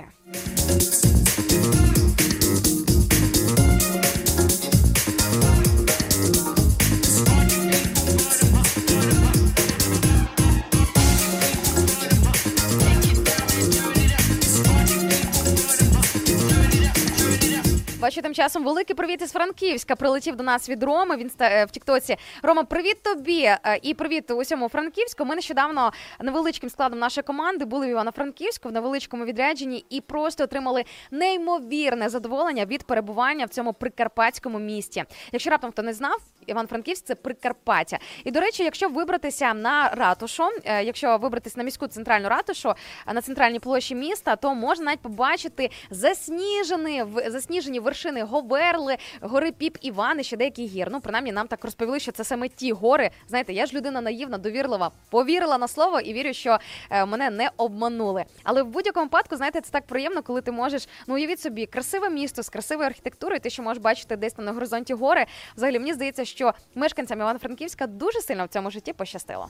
Бачу, тим часом великий привіт із Франківська прилетів до нас від Роми, він в тіктоці. Рома, привіт тобі і привіт усьому Франківську. Ми нещодавно невеличким складом нашої команди були в Івано-Франківську в невеличкому відрядженні і просто отримали неймовірне задоволення від перебування в цьому прикарпатському місті. Якщо раптом хто не знав, Івано-Франківськ – це Прикарпаття. І, до речі, якщо вибратися на ратушу, якщо вибратися на міську центральну ратушу, на центральній площі міста, то можна навіть побачити засніжені, засніжені вершини Говерли, гори Піп Іван і ще деякі гір. Ну, принаймні, нам так розповіли, що це саме ті гори. Знаєте, я ж людина наївна, довірлива, повірила на слово і вірю, що мене не обманули. Але в будь-якому випадку, знаєте, це так приємно, коли ти можеш, ну, уявіть собі, красиве місто з красивою архітектурою, ти ще можеш бачити десь там на горизонті гори. Взагалі, мені здається, що мешканцям Івано-Франківська дуже сильно в цьому житті пощастило.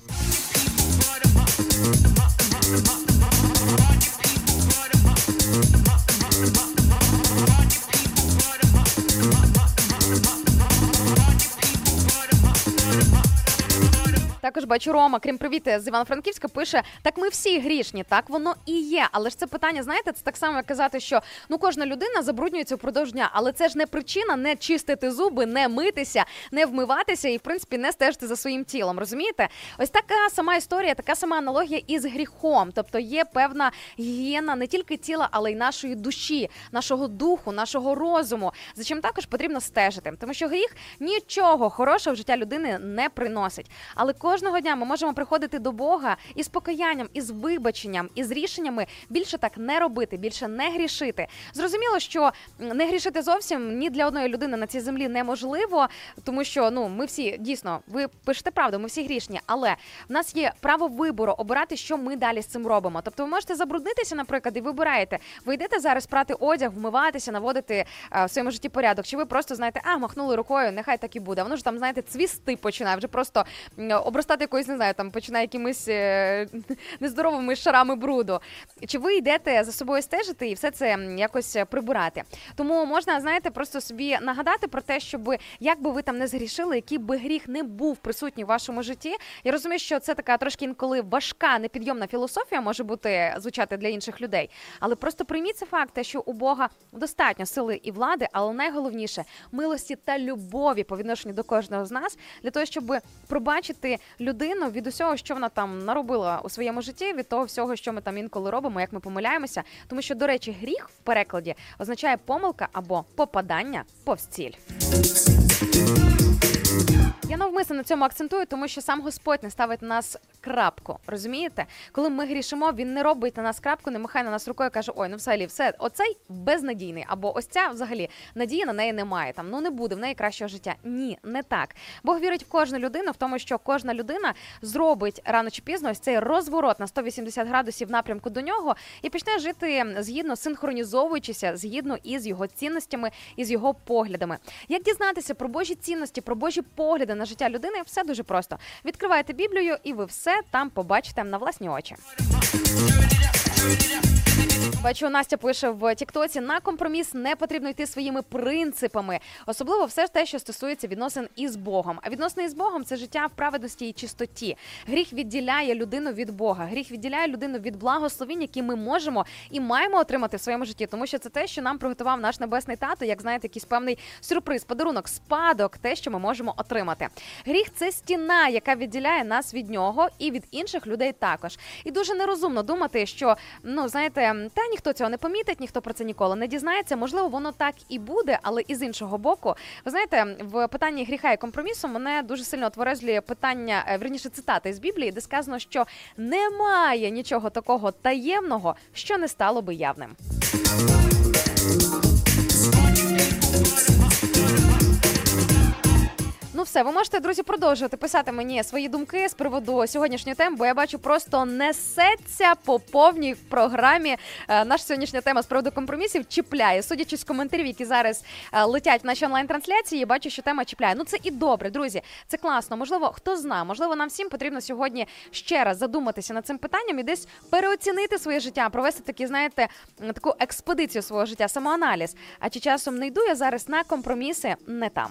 Також бачу, Рома, крім привіти з Івано-Франківська, пише, так ми всі грішні, так воно і є. Але ж це питання, знаєте, це так само, як казати, що ну кожна людина забруднюється впродовж дня, але це ж не причина не чистити зуби, не митися, не вмиватися і, в принципі, не стежити за своїм тілом, розумієте? Ось така сама історія, така сама аналогія із гріхом. Тобто є певна гігієна не тільки тіла, але й нашої душі, нашого духу, нашого розуму, за чим також потрібно стежити. Тому що гріх нічого хорошого в життя людини не приносить. Але кожного дня ми можемо приходити до Бога із покаянням, із вибаченням, із рішеннями більше так не робити, більше не грішити. Зрозуміло, що не грішити зовсім ні для одної людини на цій землі неможливо, тому що, ну, ми всі, дійсно, ви пишете правду, ми всі грішні, але в нас є право вибору обирати, що ми далі з цим робимо. Тобто ви можете забруднитися, наприклад, і вибираєте, ви йдете зараз прати одяг, вмиватися, наводити а, в своєму житті порядок, чи ви просто, знаєте, а, махнули рукою, нехай так і буде. Воно ж там, знаєте, цвісти починає, вже просто обростати якоюсь, не знаю, там починає якимись е- нездоровими шарами бруду. Чи ви йдете за собою стежити і все це якось прибирати? Тому можна, знаєте, просто собі нагадати про те, щоб як би ви там не згрішили, який би гріх не був присутній в вашому житті. Я розумію, що це така трошки інколи важка, непідйомна філософія може бути, звучати для інших людей. Але просто прийміть це факт, що у Бога достатньо сили і влади, але найголовніше – милості та любові по відношенню до кожного з нас, для того, щоб пробачити людину від усього, що вона там наробила у своєму житті, від того всього, що ми там інколи робимо, як ми помиляємося. Тому що, до речі, гріх в перекладі означає помилка або попадання повз ціль. Я навмисно на цьому акцентую, тому що сам Господь не ставить на нас крапку, розумієте? Коли ми грішимо, він не робить на нас крапку, не махає на нас рукою і каже, ой, ну взагалі, все, оцей безнадійний, або ось ця взагалі надії на неї немає, там, ну не буде в неї кращого життя. Ні, не так. Бог вірить в кожну людину, в тому, що кожна людина зробить рано чи пізно ось цей розворот на сто вісімдесят градусів напрямку до нього і почне жити згідно, синхронізовуючися, згідно із його цінностями, із його поглядами. Як дізнатися про Божі цінності, про Божі погляди на життя людини? Все дуже просто. Відкриваєте Біблію і ви все там побачите на власні очі. Бачу, Настя пише в тіктоці, на компроміс не потрібно йти своїми принципами. Особливо все те, що стосується відносин із Богом. А відносини із Богом – це життя в праведності і чистоті. Гріх відділяє людину від Бога. Гріх відділяє людину від благословінь, які ми можемо і маємо отримати в своєму житті. Тому що це те, що нам приготував наш Небесний Тато, як, знаєте, якийсь певний сюрприз, подарунок, спадок, те, що ми можемо отримати. Гріх – це стіна, яка відділяє нас від нього і від інших людей також. І дуже нерозумно думати, що, ну, знаєте, та ніхто цього не помітить, ніхто про це ніколи не дізнається. Можливо, воно так і буде, але і з іншого боку, ви знаєте, в питанні гріха і компромісу мене дуже сильно отверезлює питання, вірніше, цитата із Біблії, де сказано, що немає нічого такого таємного, що не стало би явним. Ну все, ви можете, друзі, продовжувати писати мені свої думки з приводу сьогоднішньої теми, бо я бачу, просто несеться по повній програмі. Наша сьогоднішня тема з приводу компромісів чіпляє. Судячи з коментарів, які зараз летять в нашій онлайн-трансляції, я бачу, що тема чіпляє. Ну це і добре, друзі, це класно. Можливо, хто знає, можливо, нам всім потрібно сьогодні ще раз задуматися над цим питанням і десь переоцінити своє життя, провести такі, знаєте, таку експедицію свого життя, самоаналіз. А чи часом не йду я зараз на компроміси не там?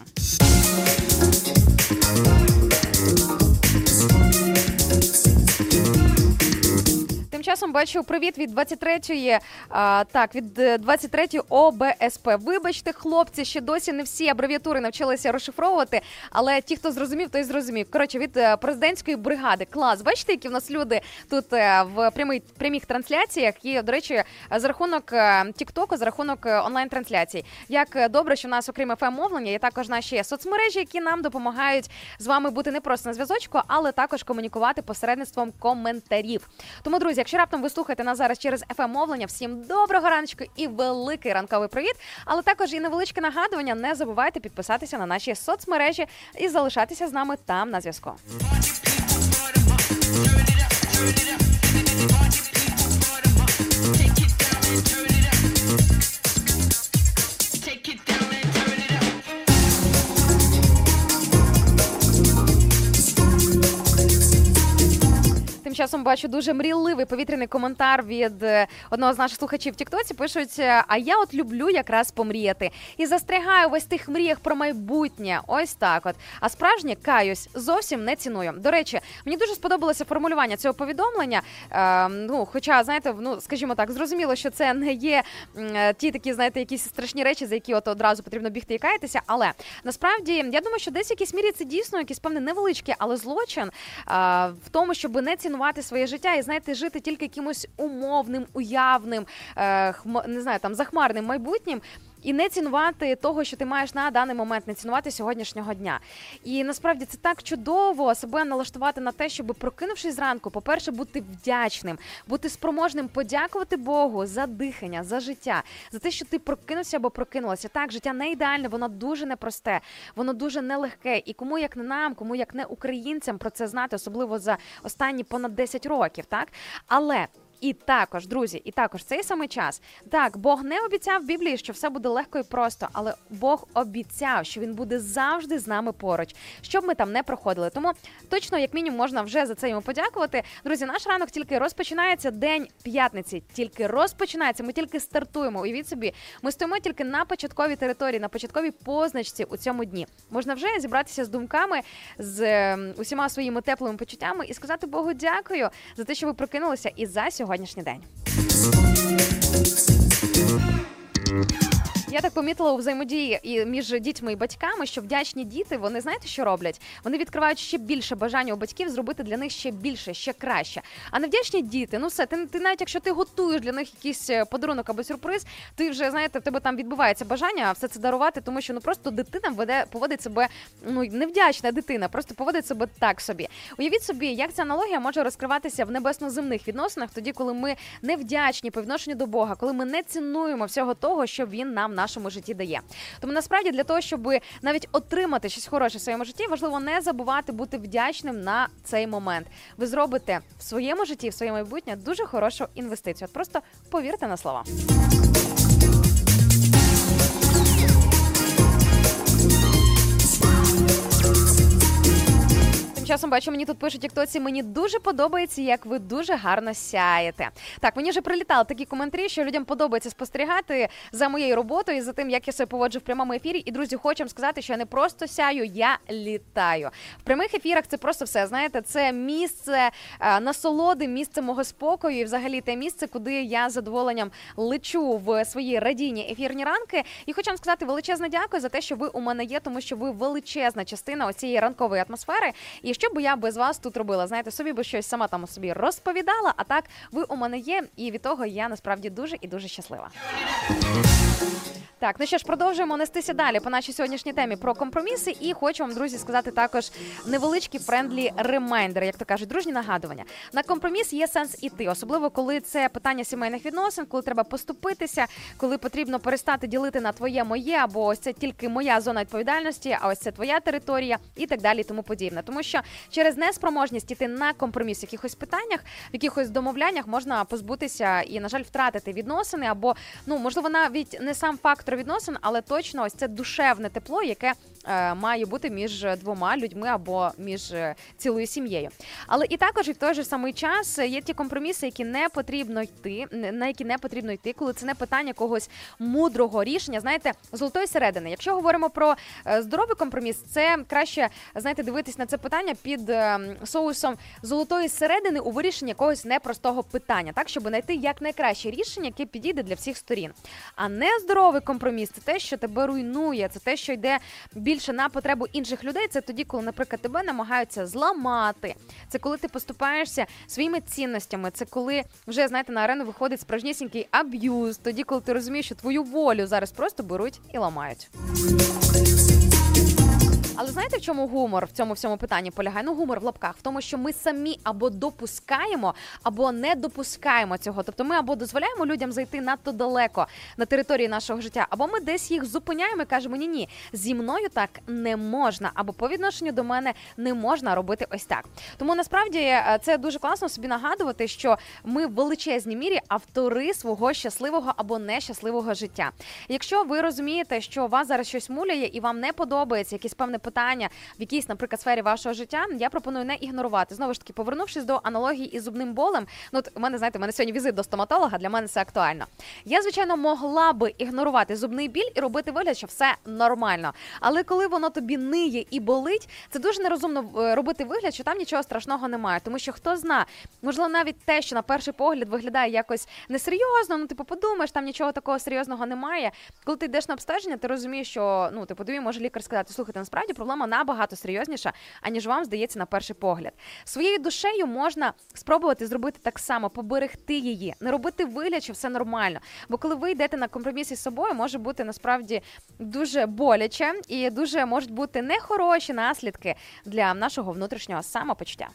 Тим часом бачу привіт від двадцять третьої, а, так, від двадцять третьої О Б С П. Вибачте, хлопці, ще досі не всі абревіатури навчилися розшифровувати, але ті, хто зрозумів, той зрозумів. Коротше, від президентської бригади. Клас. Бачите, які в нас люди тут в прямий, прямих трансляціях і, до речі, за рахунок тіктоку, за рахунок онлайн-трансляцій. Як добре, що в нас, окрім еф ем-мовлення, є також наші соцмережі, які нам допомагають з вами бути не просто на зв'язочку, але також комунікувати посередництвом коментарів. Тому, друзі, якщо раптом ви слухаєте нас зараз через еф ем-мовлення, всім доброго раночку і великий ранковий привіт. Але також і невеличке нагадування, не забувайте підписатися на наші соцмережі і залишатися з нами там на зв'язку. Тим часом бачу дуже мрійливий повітряний коментар від одного з наших слухачів в тіктоці. Пишуть, а я от люблю якраз помріяти. І застрягаю в ось тих мріях про майбутнє. Ось так от. А справжнє, каюсь, зовсім не ціную. До речі, мені дуже сподобалося формулювання цього повідомлення. Е, ну, хоча, знаєте, ну, скажімо так, зрозуміло, що це не є е, ті такі, знаєте, якісь страшні речі, за які от одразу потрібно бігти і каятися. Але, насправді, я думаю, що десь в якійсь мірі це дійсно якийсь певний невеличкий, але злочин е, в тому, щоб не цінувати своє життя і, знаєте, жити тільки якимось умовним, уявним, е, хм, не знаю, там, захмарним майбутнім. І не цінувати того, що ти маєш на даний момент, не цінувати сьогоднішнього дня. І насправді це так чудово себе налаштувати на те, щоб, прокинувшись зранку, по-перше, бути вдячним, бути спроможним подякувати Богу за дихання, за життя, за те, що ти прокинувся або прокинулася. Так, життя не ідеальне, воно дуже непросте, воно дуже нелегке. І кому як не нам, кому як не українцям про це знати, особливо за останні понад десять років, так? Але і також, друзі, і також цей самий час. Так, Бог не обіцяв в Біблії, що все буде легко і просто, але Бог обіцяв, що Він буде завжди з нами поруч, щоб ми там не проходили. Тому точно, як мінімум, можна вже за це йому подякувати. Друзі, наш ранок тільки розпочинається, день п'ятниці тільки розпочинається, ми тільки стартуємо. Уявіть собі, ми стоїмо тільки на початковій території, на початковій позначці у цьому дні. Можна вже зібратися з думками, з е, усіма своїми теплими почуттями і сказати Богу дякую за те, що ви прокинулися і за сьогоднішній день. Я так помітила у взаємодії і між дітьми і батьками, що вдячні діти, вони знаєте, що роблять? Вони відкривають ще більше бажання у батьків зробити для них ще більше, ще краще. А невдячні діти, ну все, ти, ти навіть якщо ти готуєш для них якийсь подарунок або сюрприз, ти вже, знаєте, в тебе там відбувається бажання все це дарувати, тому що ну просто дитина веде, поводить себе, ну невдячна дитина, просто поводить себе так собі. Уявіть собі, як ця аналогія може розкриватися в небесно-земних відносинах, тоді, коли ми невдячні по відношенню до Бога, коли ми не цінуємо всього того, що Він нам в нашому житті дає. Тому насправді для того, щоб навіть отримати щось хороше в своєму житті, важливо не забувати бути вдячним на цей момент. Ви зробите в своєму житті, в своє майбутнє дуже хорошу інвестицію. От просто повірте на слова. Тим часом бачу, мені тут пишуть тіктоці, мені дуже подобається, як ви дуже гарно сяєте. Так, мені вже прилітали такі коментарі, що людям подобається спостерігати за моєю роботою і за тим, як я себе поводжу в прямому ефірі. І, друзі, хочу вам сказати, що я не просто сяю, я літаю. В прямих ефірах це просто все, знаєте, це місце е, насолоди, місце мого спокою і взагалі те місце, куди я з задоволенням лечу в свої радійні ефірні ранки. І хочу вам сказати величезне дякую за те, що ви у мене є, тому що ви величезна частина оцієї ранкової атмосфери. І що б я без вас тут робила? Знаєте, собі би щось сама там собі розповідала, а так ви у мене є, і від того я насправді дуже і дуже щаслива. Так, ну що ж, продовжуємо нестися далі по нашій сьогоднішній темі про компроміси. І хочу вам, друзі, сказати також невеличкі френдлі ремайндери, як то кажуть, дружні нагадування. На компроміс є сенс іти, особливо коли це питання сімейних відносин, коли треба поступитися, коли потрібно перестати ділити на твоє-моє, або ось це тільки моя зона відповідальності, а ось це твоя територія і так далі і тому подібне. Тому що через неспроможність іти на компроміс в якихось питаннях, в якихось домовляннях можна позбутися і, на жаль, втратити відносини, або, ну, можливо, навіть не сам фактор відносин, але точно ось це душевне тепло, яке е, має бути між двома людьми або між е, цілою сім'єю. Але і також і в той же самий час є ті компроміси, які не потрібно йти, на які не потрібно йти, коли це не питання якогось мудрого рішення, знаєте, золотої середини. Якщо говоримо про е, здоровий компроміс, це краще, знаєте, дивитись на це питання під е, соусом золотої середини у вирішенні якогось непростого питання, так, щоб знайти якнайкраще рішення, яке підійде для всіх сторін. А нездоровий компроміс – це те, що тебе руйнує, це те, що йде більше на потребу інших людей. Це тоді, коли, наприклад, тебе намагаються зламати. Це коли ти поступаєшся своїми цінностями. Це коли вже, знаєте, на арену виходить справжнісінький аб'юз. Тоді, коли ти розумієш, що твою волю зараз просто беруть і ламають. Але знаєте, в чому гумор в цьому всьому питанні полягає? Ну, гумор в лапках. В тому, що ми самі або допускаємо, або не допускаємо цього. Тобто ми або дозволяємо людям зайти надто далеко на території нашого життя, або ми десь їх зупиняємо і кажемо, ні-ні, зі мною так не можна, або по відношенню до мене не можна робити ось так. Тому насправді це дуже класно собі нагадувати, що ми в величезній мірі автори свого щасливого або нещасливого життя. Якщо ви розумієте, що вас зараз щось муляє і вам не подобається якесь певне питання в якійсь, наприклад, сфері вашого життя, я пропоную не ігнорувати. Знову ж таки, повернувшись до аналогії із зубним болем, ну, от, у мене, знаєте, у мене сьогодні візит до стоматолога, для мене це актуально. Я, звичайно, могла би ігнорувати зубний біль і робити вигляд, що все нормально. Але коли воно тобі ниє і болить, це дуже нерозумно робити вигляд, що там нічого страшного немає. Тому що, хто зна, можливо, навіть те, що на перший погляд виглядає якось несерйозно, ну, типу, подумаєш, там нічого такого серйозного немає. Коли ти йдеш на обстеження, ти розумієш, що, ну, типу, тобі може лікар сказати, слухайте, насправді проблема набагато серйозніша, аніж вам здається на перший погляд. Своєю душею можна спробувати зробити так само, поберегти її, не робити вигляд, що все нормально. Бо коли ви йдете на компроміс із собою, може бути насправді дуже боляче і дуже можуть бути нехороші наслідки для нашого внутрішнього самопочуття.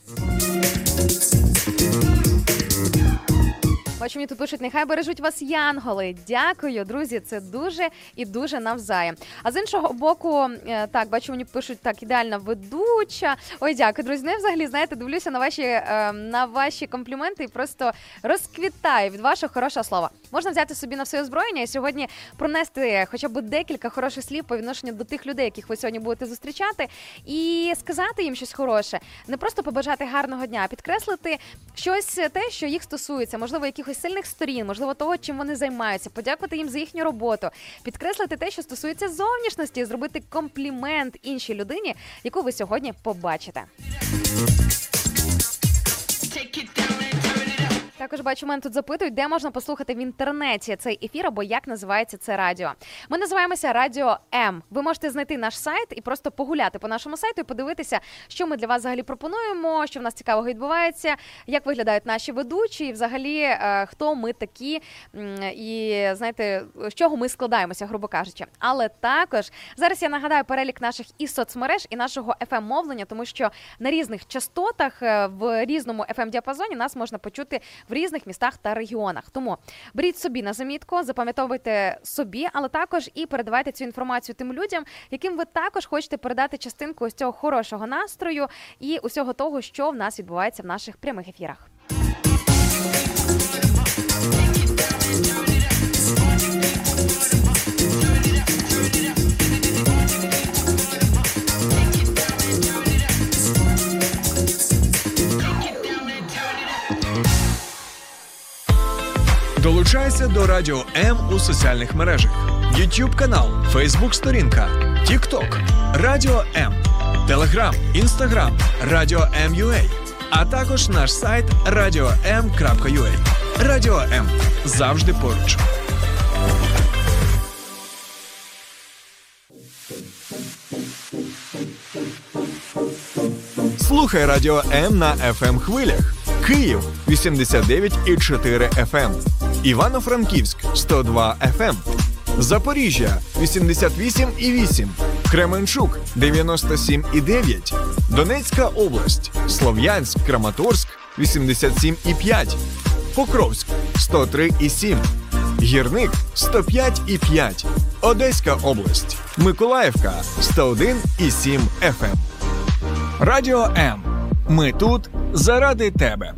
Бачу, мені тут пишуть, нехай бережуть вас янголи. Дякую, друзі, це дуже і дуже навзаєм. А з іншого боку, так, бачу, мені пишуть, так, ідеальна ведуча. Ой, дякую, друзі. Ну, я взагалі, знаєте, дивлюся на ваші, на ваші компліменти і просто розквітаю від вашого хорошого слова. Можна взяти собі на все озброєння і сьогодні пронести хоча б декілька хороших слів по відношенню до тих людей, яких ви сьогодні будете зустрічати, і сказати їм щось хороше. Не просто побажати гарного дня, а підкреслити щось те, що їх стосується, можливо, якихось сильних сторін, можливо, того, чим вони займаються, подякувати їм за їхню роботу, підкреслити те, що стосується зовнішності, зробити комплімент іншій людині, яку ви сьогодні побачите. Також бачу, мене тут запитують, де можна послухати в інтернеті цей ефір, або як називається це радіо. Ми називаємося Радіо М. Ви можете знайти наш сайт і просто погуляти по нашому сайту і подивитися, що ми для вас взагалі пропонуємо, що в нас цікавого відбувається, як виглядають наші ведучі, і взагалі хто ми такі, і знаєте, з чого ми складаємося, грубо кажучи. Але також зараз я нагадаю перелік наших і соцмереж, і нашого еф ем-мовлення, тому що на різних частотах, в різному еф ем-діапазоні нас можна почути в різних містах та регіонах. Тому беріть собі на замітку, запам'ятовуйте собі, але також і передавайте цю інформацію тим людям, яким ви також хочете передати частинку ось цього хорошого настрою і усього того, що в нас відбувається в наших прямих ефірах. Долучайся до Радіо М у соціальних мережах. YouTube канал, Facebook сторінка, TikTok, Радіо М, Telegram, Instagram, Радіо М.ua, а також наш сайт радіо ем крапка ю а. Радіо М. Завжди поруч. Слухай Радіо М на еф ем-хвилях. Київ вісімдесят дев'ять і чотири еф ем, Івано-Франківськ сто два еф ем, Запоріжжя вісімдесят вісім і вісім, Кременчук дев'яносто сім і дев'ять, Донецька область, Слов'янськ, Краматорськ вісімдесят сім і п'ять, Покровськ сто три і сім, Гірник сто п'ять і п'ять, Одеська область, Миколаївка сто один і сім еф ем. Радіо М. Ми тут заради тебе.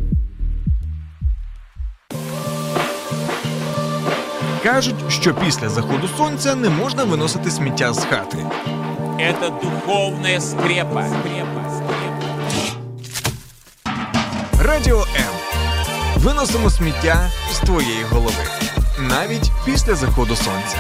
Кажуть, що після заходу сонця не можна виносити сміття з хати. Это духовная скрепа. Радіо М. Виносимо сміття з твоєї голови. Навіть після заходу сонця.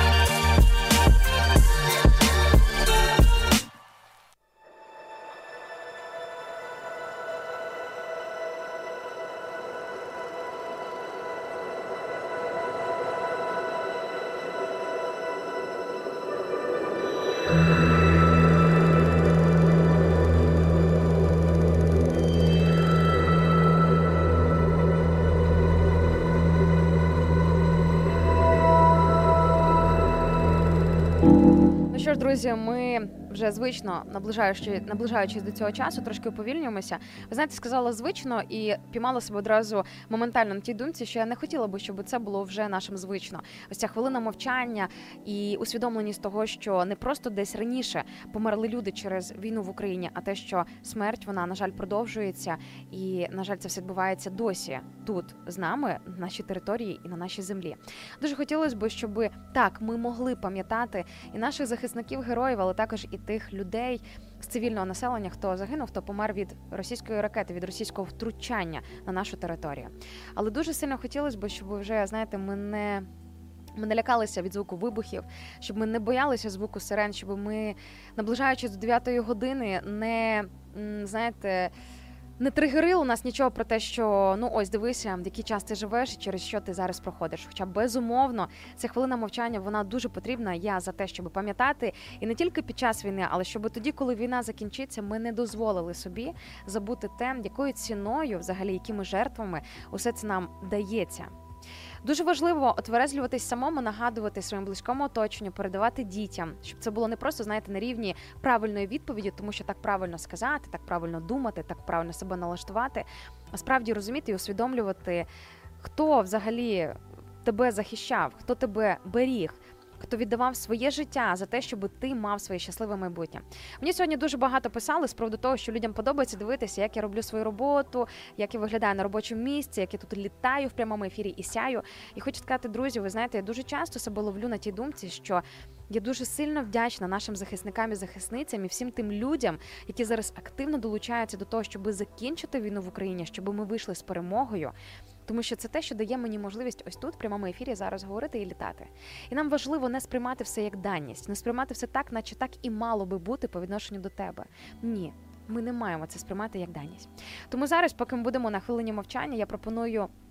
Що ж, друзі, ми вже звично, наближаючи, наближаючись до цього часу, трошки уповільнюємося. Ви знаєте, сказала звично і піймала себе одразу моментально на тій думці, що я не хотіла би, щоб це було вже нашим звично. Ось ця хвилина мовчання і усвідомленість того, що не просто десь раніше померли люди через війну в Україні, а те, що смерть, вона, на жаль, продовжується і, на жаль, це все відбувається досі тут з нами, на нашій території і на нашій землі. Дуже хотілося б, щоб так, ми могли пам'ятати і наших захисників, героїв, але також і тих людей з цивільного населення, хто загинув, хто помер від російської ракети, від російського втручання на нашу територію. Але дуже сильно хотілося б, щоб вже, знаєте, ми не... Ми не лякалися від звуку вибухів, щоб ми не боялися звуку сирен, щоб ми, наближаючись до дев'ятої години, не, знаєте, не тригерили у нас нічого про те, що, ну ось, дивися, в який час ти живеш і через що ти зараз проходиш. Хоча, безумовно, ця хвилина мовчання, вона дуже потрібна. Я за те, щоб пам'ятати, і не тільки під час війни, але щоб тоді, коли війна закінчиться, ми не дозволили собі забути те, якою ціною, взагалі, якими жертвами усе це нам дається. Дуже важливо отверезлюватись самому, нагадувати своєму близькому оточенню, передавати дітям, щоб це було не просто, знаєте, на рівні правильної відповіді, тому що так правильно сказати, так правильно думати, так правильно себе налаштувати, а справді розуміти і усвідомлювати, хто взагалі тебе захищав, хто тебе беріг, хто віддавав своє життя за те, щоб ти мав своє щасливе майбутнє. Мені сьогодні дуже багато писали з приводу того, що людям подобається дивитися, як я роблю свою роботу, як я виглядаю на робочому місці, як я тут літаю в прямому ефірі і сяю. І хочу сказати, друзі, ви знаєте, я дуже часто себе ловлю на тій думці, що я дуже сильно вдячна нашим захисникам і захисницям і всім тим людям, які зараз активно долучаються до того, щоб закінчити війну в Україні, щоб ми вийшли з перемогою. Тому що це те, що дає мені можливість ось тут, в прямому ефірі, зараз говорити і літати. І нам важливо не сприймати все як даність, не сприймати все так, наче так і мало би бути по відношенню до тебе. Ні, ми не маємо це сприймати як даність. Тому зараз, поки ми будемо на хвилині мовчання, я пропоную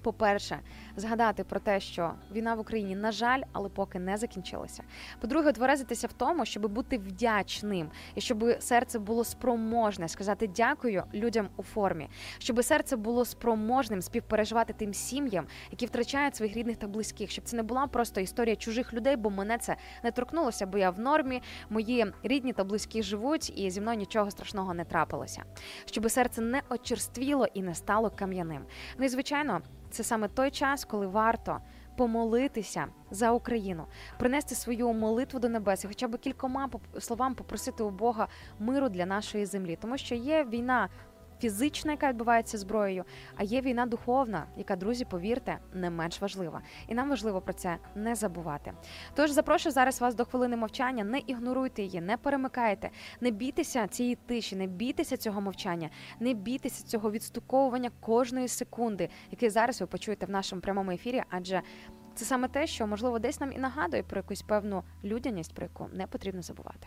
по-перше, згадати про те, що війна в Україні, на жаль, але поки не закінчилася. По-друге, тверезитися в тому, щоб бути вдячним, і щоб серце було спроможне сказати дякую людям у формі, щоб серце було спроможним співпереживати тим сім'ям, які втрачають своїх рідних та близьких, щоб це не була просто історія чужих людей, бо мене це не торкнулося, бо я в нормі, мої рідні та близькі живуть, і зі мною нічого страшного не трапилося. Щоб серце не очерствіло і не стало кам'яним. Ну і, звичайно, це саме той час, коли варто помолитися за Україну, принести свою молитву до небес і хоча б кількома словами попросити у Бога миру для нашої землі. Тому що є війна фізична, яка відбувається зброєю, а є війна духовна, яка, друзі, повірте, не менш важлива. І нам важливо про це не забувати. Тож запрошую зараз вас до хвилини мовчання, не ігноруйте її, не перемикайте, не бійтеся цієї тиші, не бійтеся цього мовчання, не бійтеся цього відстуковування кожної секунди, яке зараз ви почуєте в нашому прямому ефірі, адже це саме те, що, можливо, десь нам і нагадує про якусь певну людяність, про яку не потрібно забувати.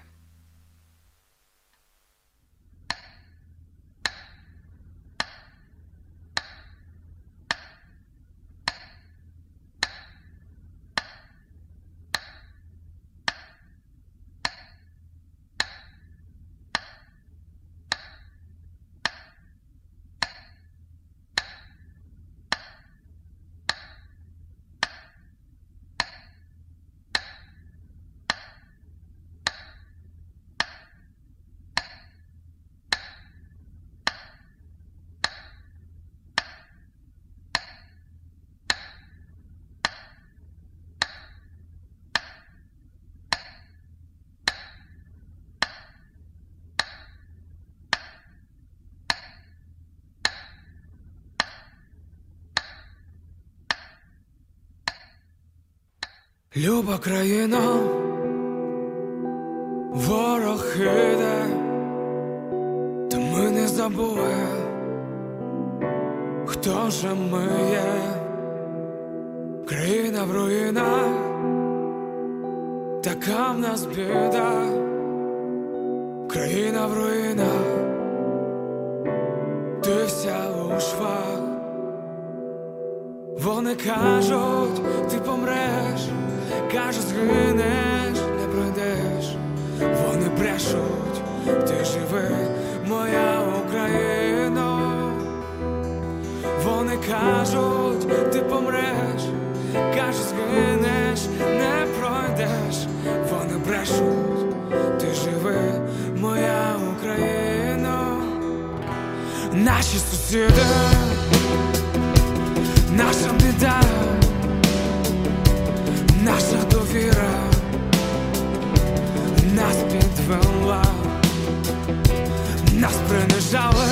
Люба країна, ворог іде, та ми не забули, хто же ми є. Країна в руїнах, така в нас біда. Країна в руїнах, ти вся у швах. Вони кажуть, ти помреш, кажуть, згинеш, не пройдеш. Вони брешуть, ти живи, моя Україно. Вони кажуть, ти помреш, кажуть, згинеш, не пройдеш. Вони брешуть, ти живи, моя Україно. Наші сусіди, наша біда, наша довіра нас підвела, нас принижали,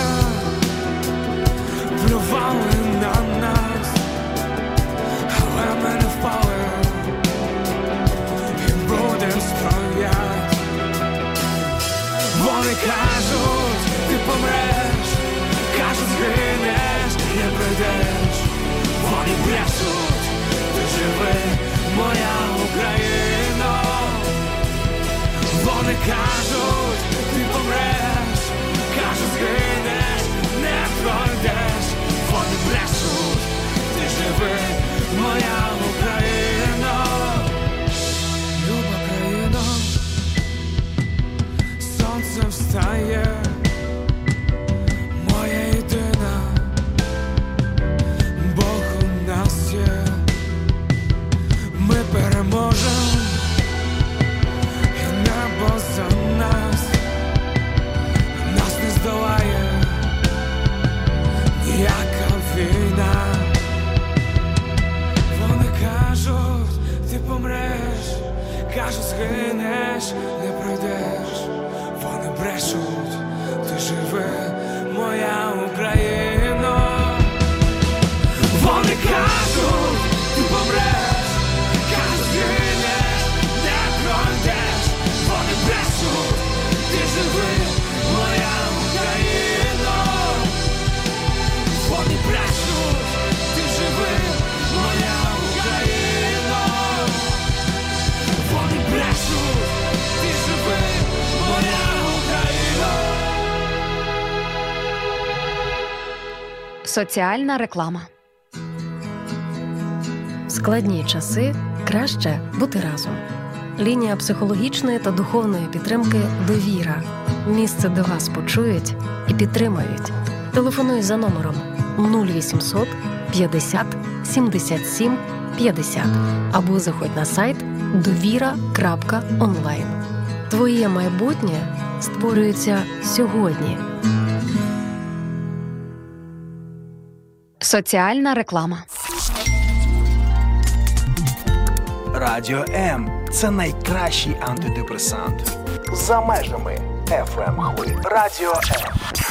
плювали на нас, але ми не впали і будем стоять. Вони кажуть, ти помреш, кажуть, згинеш, не пройдеш. Вони брешуть, ти живи, моя Україно. Вони кажуть, ти помреш, кажуть, згинеш, не пройдеш. Вони брешуть, ти живи, моя Україно. Люба країна, сонце встає, моя єдина. Бог у нас є, ми переможем, і небо за нас, нас не здолає ніяка війна. Вони кажуть, ти помреш, кажуть, згинеш, не пройдеш. Вони брешуть, ти живи, моя Україно. Вони кажуть, ти помреш, кажуть, згинеш, не пройдеш. Вони брешуть, ти живи, моя Україно. Вони брешуть, ти живи, моя Україно. Вони брешуть, ти живи, моя Україно. Соціальна реклама. складні часи краще бути разом. Лінія психологічної та духовної підтримки «Довіра». Місце, де вас почують і підтримають. Телефонуй за номером нуль вісімсот п'ятдесят сімдесят сім п'ятдесят або заходь на сайт довіра крапка онлайн. Твоє майбутнє створюється сьогодні. Соціальна реклама. Радіо М – це найкращий антидепресант. За межами еф ем хвиль. Радіо М.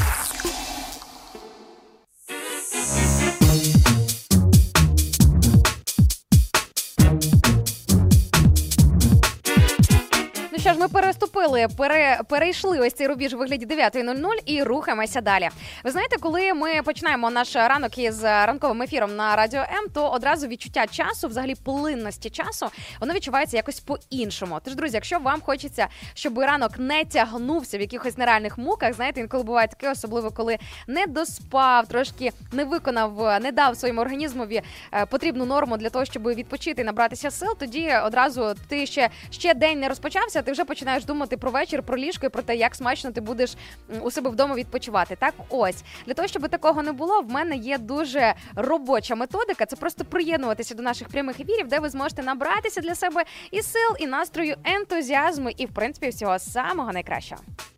Що ж, ми переступили, пере, перейшли ось цей рубіж у вигляді дев'ята нуль нуль і рухаємося далі. Ви знаєте, коли ми починаємо наш ранок із ранковим ефіром на Радіо М, то одразу відчуття часу, взагалі плинності часу, воно відчувається якось по-іншому. Тож, друзі, якщо вам хочеться, щоб ранок не тягнувся в якихось нереальних муках, знаєте, інколи буває таке, особливо коли не доспав, трошки не виконав, не дав своєму організмові потрібну норму для того, щоб відпочити і набратися сил, тоді одразу ти ще, ще день не розпочався, ти вже починаєш думати про вечір, про ліжко і про те, як смачно ти будеш у себе вдома відпочивати. Так ось, для того, щоб такого не було, в мене є дуже робоча методика. Це просто приєднуватися до наших прямих ефірів, де ви зможете набратися для себе і сил, і настрою, ентузіазму, і, в принципі, всього самого найкращого.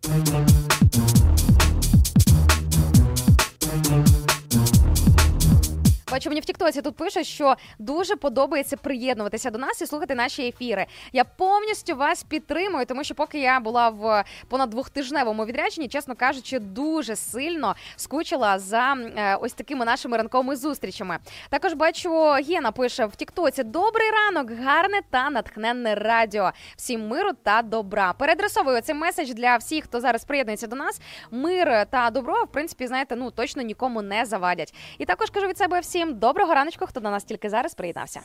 Бачу, мені в тіктоці тут пише, що дуже подобається приєднуватися до нас і слухати наші ефіри. Я повністю вас підтримую, тому що поки я була в понад двохтижневому відрядженні, чесно кажучи, дуже сильно скучила за е, ось такими нашими ранковими зустрічами. Також бачу, Гена пише в тіктоці: «Добрий ранок, гарне та натхненне радіо. Всім миру та добра». Переадресовую цей меседж для всіх, хто зараз приєднується до нас. Мир та добро, в принципі, знаєте, ну точно нікому не завадять. І також кажу від себе всім доброго раночку, хто до нас тільки зараз приєднався.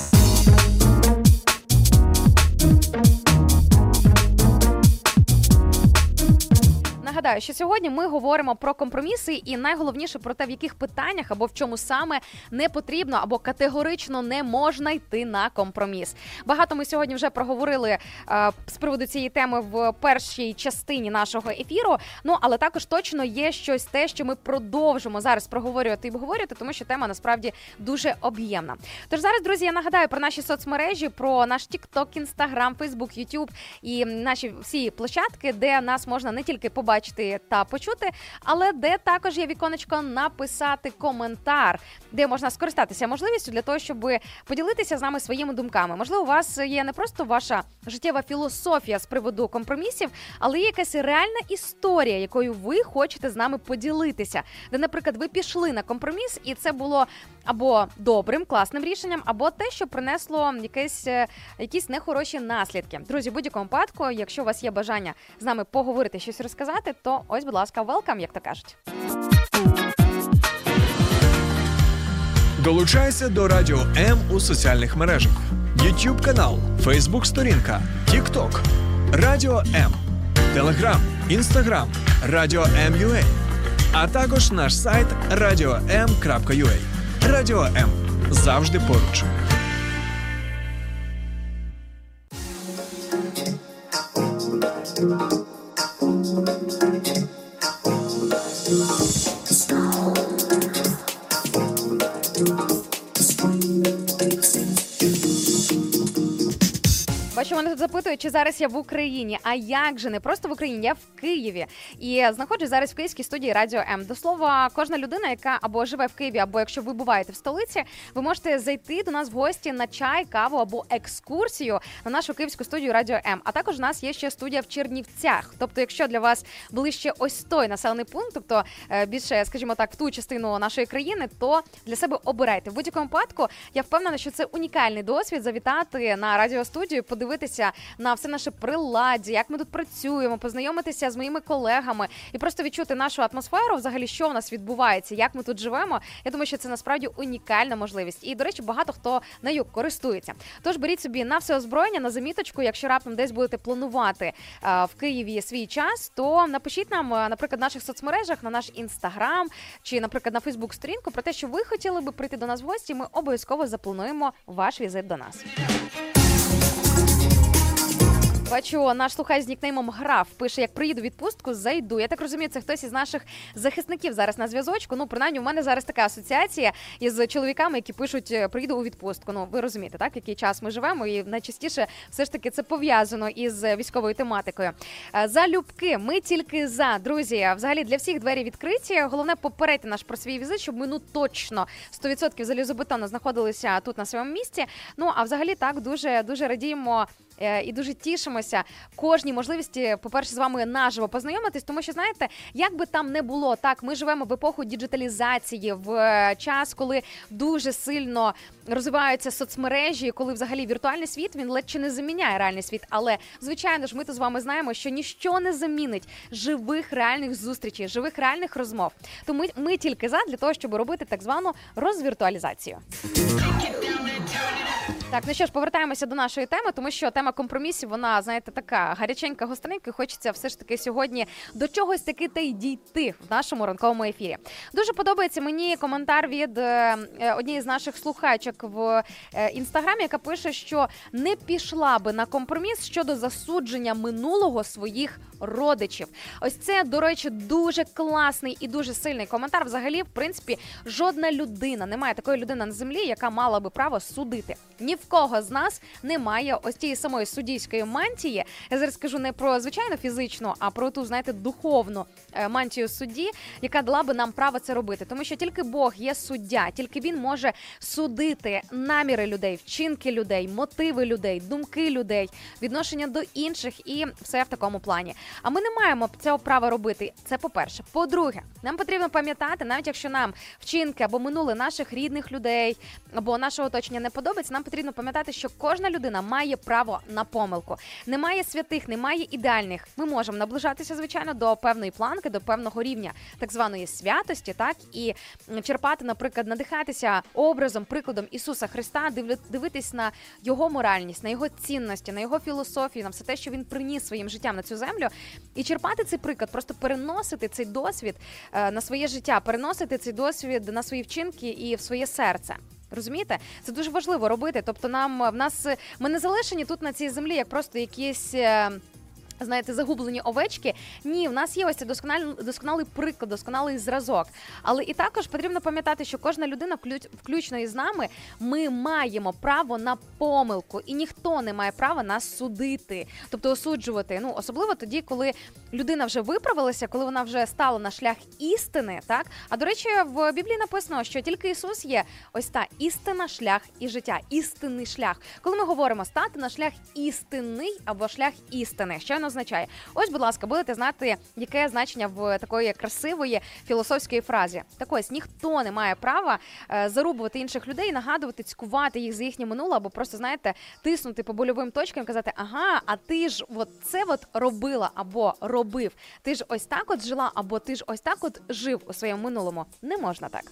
Нагадаю, що сьогодні ми говоримо про компроміси і найголовніше про те, в яких питаннях або в чому саме не потрібно або категорично не можна йти на компроміс. Багато ми сьогодні вже проговорили е, з приводу цієї теми в першій частині нашого ефіру, ну але також точно є щось те, що ми продовжимо зараз проговорювати і обговорювати, тому що тема насправді дуже об'ємна. Тож зараз, друзі, я нагадаю про наші соцмережі, про наш TikTok, Instagram, Facebook, YouTube і наші всі площадки, де нас можна не тільки побачити та почути, але де також є віконечко написати коментар, де можна скористатися можливістю для того, щоб поділитися з нами своїми думками. Можливо, у вас є не просто ваша життєва філософія з приводу компромісів, але є якась реальна історія, якою ви хочете з нами поділитися. Де, наприклад, ви пішли на компроміс, і це було або добрим, класним рішенням, або те, що принесло якесь, якісь нехороші наслідки. Друзі, в будь-якому випадку, якщо у вас є бажання з нами поговорити, щось розказати, то ось, будь ласка, welcome, як то кажуть. Долучайся до Радіо М у соціальних мережах. YouTube канал, Facebook сторінка, TikTok, Радіо М, Telegram, Instagram, Радіо М.ua, а також наш сайт радіо ем крапка ю а. Радіо М. Завжди поруч. Бачу, мене тут запитують, чи зараз я в Україні. А як же, не просто в Україні, я в Києві. І знаходжусь зараз в київській студії Радіо М. До слова, кожна людина, яка або живе в Києві, або якщо ви буваєте в столиці, ви можете зайти до нас в гості на чай, каву або екскурсію на нашу київську студію Радіо М. А також у нас є ще студія в Чернівцях. Тобто, якщо для вас ближче ось той населений пункт, тобто більше, скажімо так, в ту частину нашої країни, то для себе обирайте. В будь-якому випадку, я впевнена, що це унікальний досвід завітати на радіостудію, подивитися подивитися на все наше приладдя, як ми тут працюємо, познайомитися з моїми колегами і просто відчути нашу атмосферу, взагалі, що у нас відбувається, як ми тут живемо. Я думаю, що це насправді унікальна можливість. І, до речі, багато хто нею користується. Тож беріть собі на все озброєння, на заміточку, якщо раптом десь будете планувати а, в Києві свій час, то напишіть нам, наприклад, в наших соцмережах, на наш Інстаграм чи, наприклад, на Фейсбук-сторінку про те, що ви хотіли би прийти до нас в гості, ми обов'язково заплануємо ваш візит до нас. Бачу, наш слухач з нікнеймом Граф пише, як приїду в відпустку, зайду. Я так розумію, це хтось із наших захисників зараз на зв'язочку. Ну, принаймні, у мене зараз така асоціація із чоловіками, які пишуть, приїду у відпустку. Ну, ви розумієте, так, який час ми живемо, і найчастіше все ж таки це пов'язано із військовою тематикою. Залюбки, ми тільки за, друзі. Взагалі, для всіх двері відкриті. Головне, попередьте наш про свій візит, щоб ми, ну, точно сто відсотків залізобетонно знаходилися тут на своєму місці. Ну, а взагалі, так, дуже, дуже радіємо і дуже тішимося кожній можливості, по-перше, з вами наживо познайомитись, тому що, знаєте, як би там не було, так, ми живемо в епоху діджиталізації, в час, коли дуже сильно розвиваються соцмережі, коли взагалі віртуальний світ, він ледь чи не заміняє реальний світ, але, звичайно ж, ми то з вами знаємо, що ніщо не замінить живих реальних зустрічей, живих реальних розмов. Тому ми, ми тільки за для того, щоб робити так звану розвіртуалізацію. Так, ну що ж, повертаємося до нашої теми, тому що тема компромісів, вона, знаєте, така гаряченька, гостренька, і хочеться все ж таки сьогодні до чогось таки та й дійти в нашому ранковому ефірі. Дуже подобається мені коментар від е, однієї з наших слухачок в е, Інстаграмі, яка пише, що не пішла би на компроміс щодо засудження минулого своїх родичів. Ось це, до речі, дуже класний і дуже сильний коментар. Взагалі, в принципі, жодна людина, немає такої людини на землі, яка мала би право судити. Ні в кого з нас немає ось тієї самої суддівської мантії. Я зараз скажу не про звичайну фізичну, а про ту, знаєте, духовну мантію судді, яка дала би нам право це робити. Тому що тільки Бог є суддя, тільки Він може судити наміри людей, вчинки людей, мотиви людей, думки людей, відношення до інших і все в такому плані. А ми не маємо цього права робити. Це по-перше. По-друге, нам потрібно пам'ятати, навіть якщо нам вчинки або минуле наших рідних людей, або нашого оточення не подобається, нам потрібно пам'ятати, що кожна людина має право на помилку. Немає святих, немає ідеальних. Ми можемо наближатися, звичайно, до певної планки, до певного рівня так званої святості, так, і черпати, наприклад, надихатися образом, прикладом Ісуса Христа, дивитись на Його моральність, на Його цінності, на Його філософію, на все те, що Він приніс своїм життям на цю землю, і черпати цей приклад, просто переносити цей досвід на своє життя, переносити цей досвід на свої вчинки і в своє серце. Розумієте? Це дуже важливо робити. Тобто нам, в нас, ми не залишені тут на цій землі, як просто якісь, знаєте, загублені овечки. Ні, в нас є ось цей досконалий, досконалий приклад, досконалий зразок. Але і також потрібно пам'ятати, що кожна людина, включно із нами, ми маємо право на помилку. І ніхто не має права нас судити, тобто осуджувати. Ну, особливо тоді, коли людина вже виправилася, коли вона вже стала на шлях істини, так? А, до речі, в Біблії написано, що тільки Ісус є ось та істина, шлях і життя, істинний шлях. Коли ми говоримо стати на шлях істинний або шлях істини, що він означає? Ось, будь ласка, будете знати, яке значення в такої красивої філософської фразі. Так ось, ніхто не має права е, зарубувати інших людей, нагадувати, цькувати їх за їхнє минуле, або просто, знаєте, тиснути по больовим точкам і казати, ага, а ти ж от це от робила або робив. Ти ж ось так от жила, або ти ж ось так от жив у своєму минулому. Не можна так.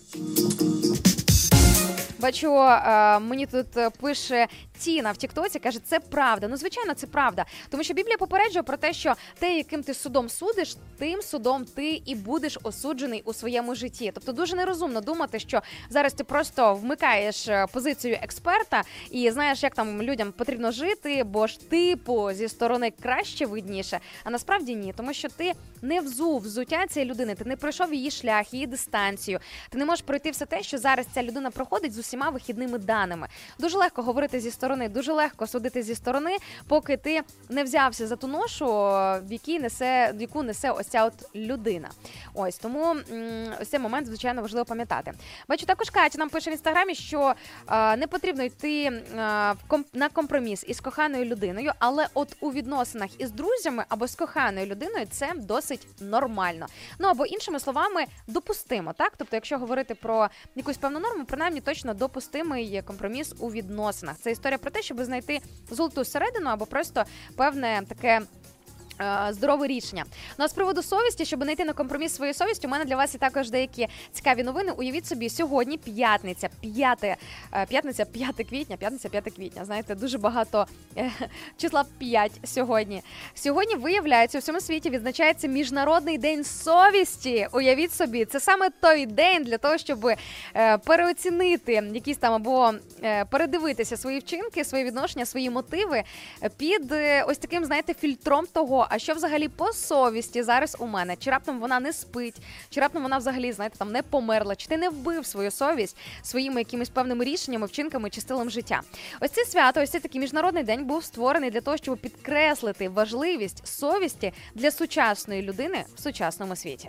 Бачу, мені тут пише Тіна в Тіктоці, каже, це правда. Ну, звичайно, це правда. Тому що Біблія попереджує про те, що те, яким ти судом судиш, тим судом ти і будеш осуджений у своєму житті. Тобто дуже нерозумно думати, що зараз ти просто вмикаєш позицію експерта і знаєш, як там людям потрібно жити, бо ж типу зі сторони краще видніше. А насправді ні, тому що ти не взув взуття цієї людини, ти не пройшов її шлях, її дистанцію. Ти не можеш пройти все те, що зараз ця людина проходить з усіма вихідними даними. Дуже легко говорити зі сторони, дуже легко судити зі сторони, поки ти не взявся за ту ношу, в якій несе, в яку несе ось ця от людина. Ось, тому м- ось цей момент, звичайно, важливо пам'ятати. Бачу, також Катя нам пише в Інстаграмі, що е, не потрібно йти е, в комп- на компроміс із коханою людиною, але от у відносинах із друзями або з коханою людиною це досить нормально. Ну, або іншими словами, допустимо, так? Тобто, якщо говорити про якусь певну норму, принаймні точно допустимий компроміс у відносинах. Це історія про те, щоб знайти золоту середину або просто певне таке здорове рішення. Ну а з приводу совісті, щоб не йти на компроміс своєю совістю, у мене для вас є також деякі цікаві новини. Уявіть собі, сьогодні п'ятниця, п'яте, п'ятниця, п'яте квітня, п'ятниця, п'яте квітня. Знаєте, дуже багато е, числа п'ять сьогодні. Сьогодні, виявляється, у всьому світі відзначається Міжнародний день совісті. Уявіть собі, це саме той день для того, щоб е, переоцінити якісь там або е, передивитися свої вчинки, свої відношення, свої мотиви під е, ось таким, знаєте, фільтром того, а що взагалі по совісті зараз у мене? Чи раптом вона не спить? Чи раптом вона взагалі, знаєте, там не померла? Чи ти не вбив свою совість своїми якимись певними рішеннями, вчинками чи стилем життя? Ось це свято, ось цей такий Міжнародний день був створений для того, щоб підкреслити важливість совісті для сучасної людини в сучасному світі.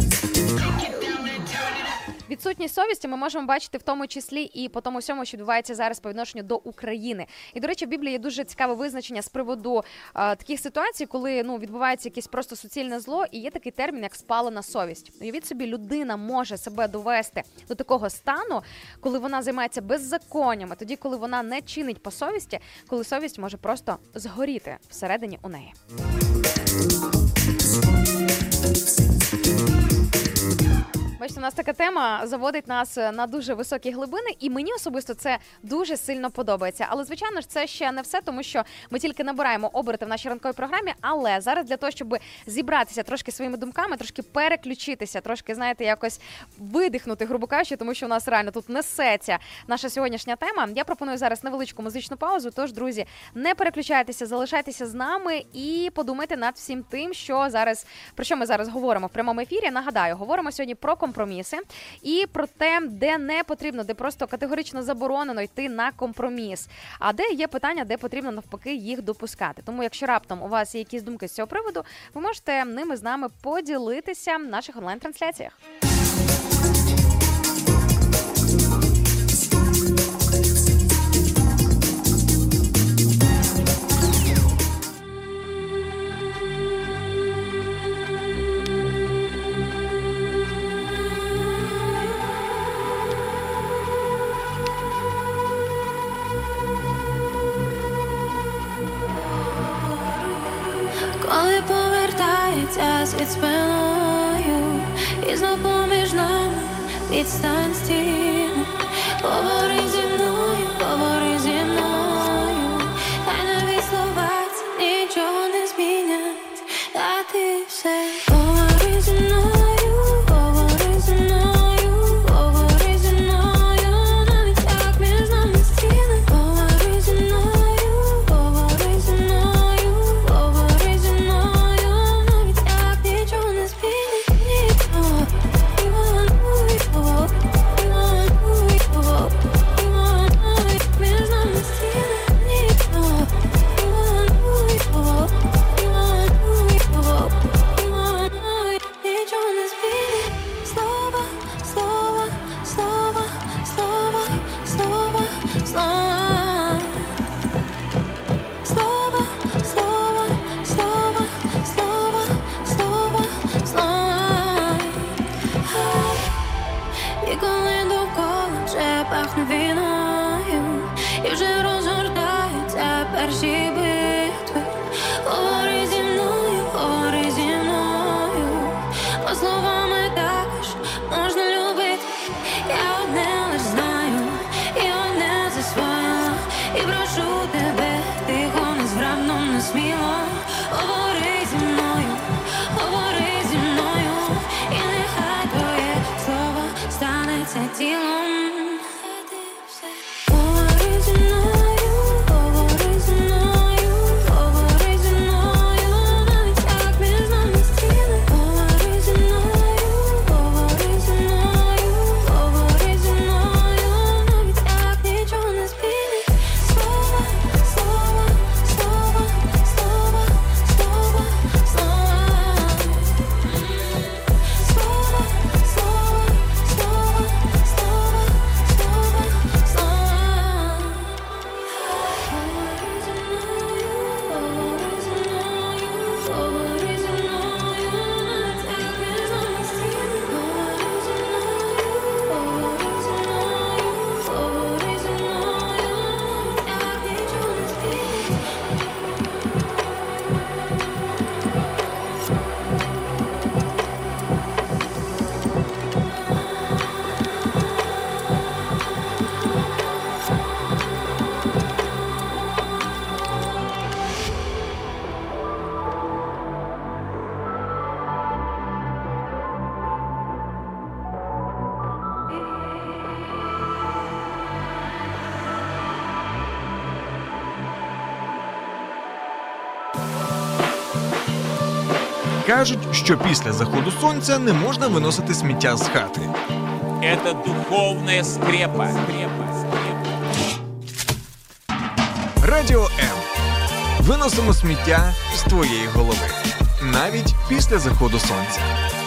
Відсутність совісті ми можемо бачити в тому числі і по тому всьому, що відбувається зараз по відношенню до України. І, до речі, в Біблії є дуже цікаве визначення з приводу а, таких ситуацій, коли ну, відбувається якесь просто суцільне зло, і є такий термін, як спалена совість. Уявіть собі, людина може себе довести до такого стану, коли вона займається беззаконнями, тоді, коли вона не чинить по совісті, коли совість може просто згоріти всередині у неї. Бачите, у нас така тема заводить нас на дуже високі глибини, і мені особисто це дуже сильно подобається. Але, звичайно ж, це ще не все, тому що ми тільки набираємо оберти в нашій ранковій програмі, але зараз для того, щоб зібратися трошки своїми думками, трошки переключитися, трошки, знаєте, якось видихнути, грубо кажучи, тому що у нас реально тут несеться наша сьогоднішня тема. Я пропоную зараз невеличку музичну паузу, тож, друзі, не переключайтеся, залишайтеся з нами і подумайте над всім тим, що зараз, про що ми зараз говоримо в прямому ефірі. Нагадаю, говоримо сьогодні про компроміси і про те, де не потрібно, де просто категорично заборонено йти на компроміс, а де є питання, де потрібно навпаки їх допускати. Тому якщо раптом у вас є якісь думки з цього приводу, ви можете ними з нами поділитися в наших онлайн-трансляціях. Коли повертається світ спиною, і знов поміж нами відстань стіни. Говори зі мною, говори зі мною, хай навіть слова ці нічого не змінять, а ти все говори зі мною, говори зі мною, говори зі мною, навіть як між нами стіни. Говори зі мною, говори зі мною, говори зі мною, навіть як нічого не змінить. Ніхто і волнуй, о, і волнуй, о, і волнуй, між нами стіни. Ніхто і волнуй, о, і волнуй, о, і волнуй, нічого не змінить. Слова, слова, слова, слова, слова, слова. Слова, слова, слова, слова, слова, слова. І коли довкола вже пахне війною, і вже розгортаються перші битви, говори зі мною, говори зі мною, бо словами також можна любити. Я одне лиш знаю, і одне засвоїла, і прошу тебе тихо, незграбно, несміло. Говори зі мною, говори зі мною, і нехай твоє слово станеться тілом. Говори зі мною, говори зі мною, говори зі мною, навіть як між нами стіни. Говори зі мною, говори зі мною, говори зі мною, навіть як нічого не змінить. Слова, слова, слова, слова, слова, слова. Слова, слова, слова, слова, кажуть, що після заходу сонця не можна виносити сміття з хати. Это духовная скрепа. скрепа. Радіо М. Виносимо сміття з твоєї голови. Навіть після заходу сонця.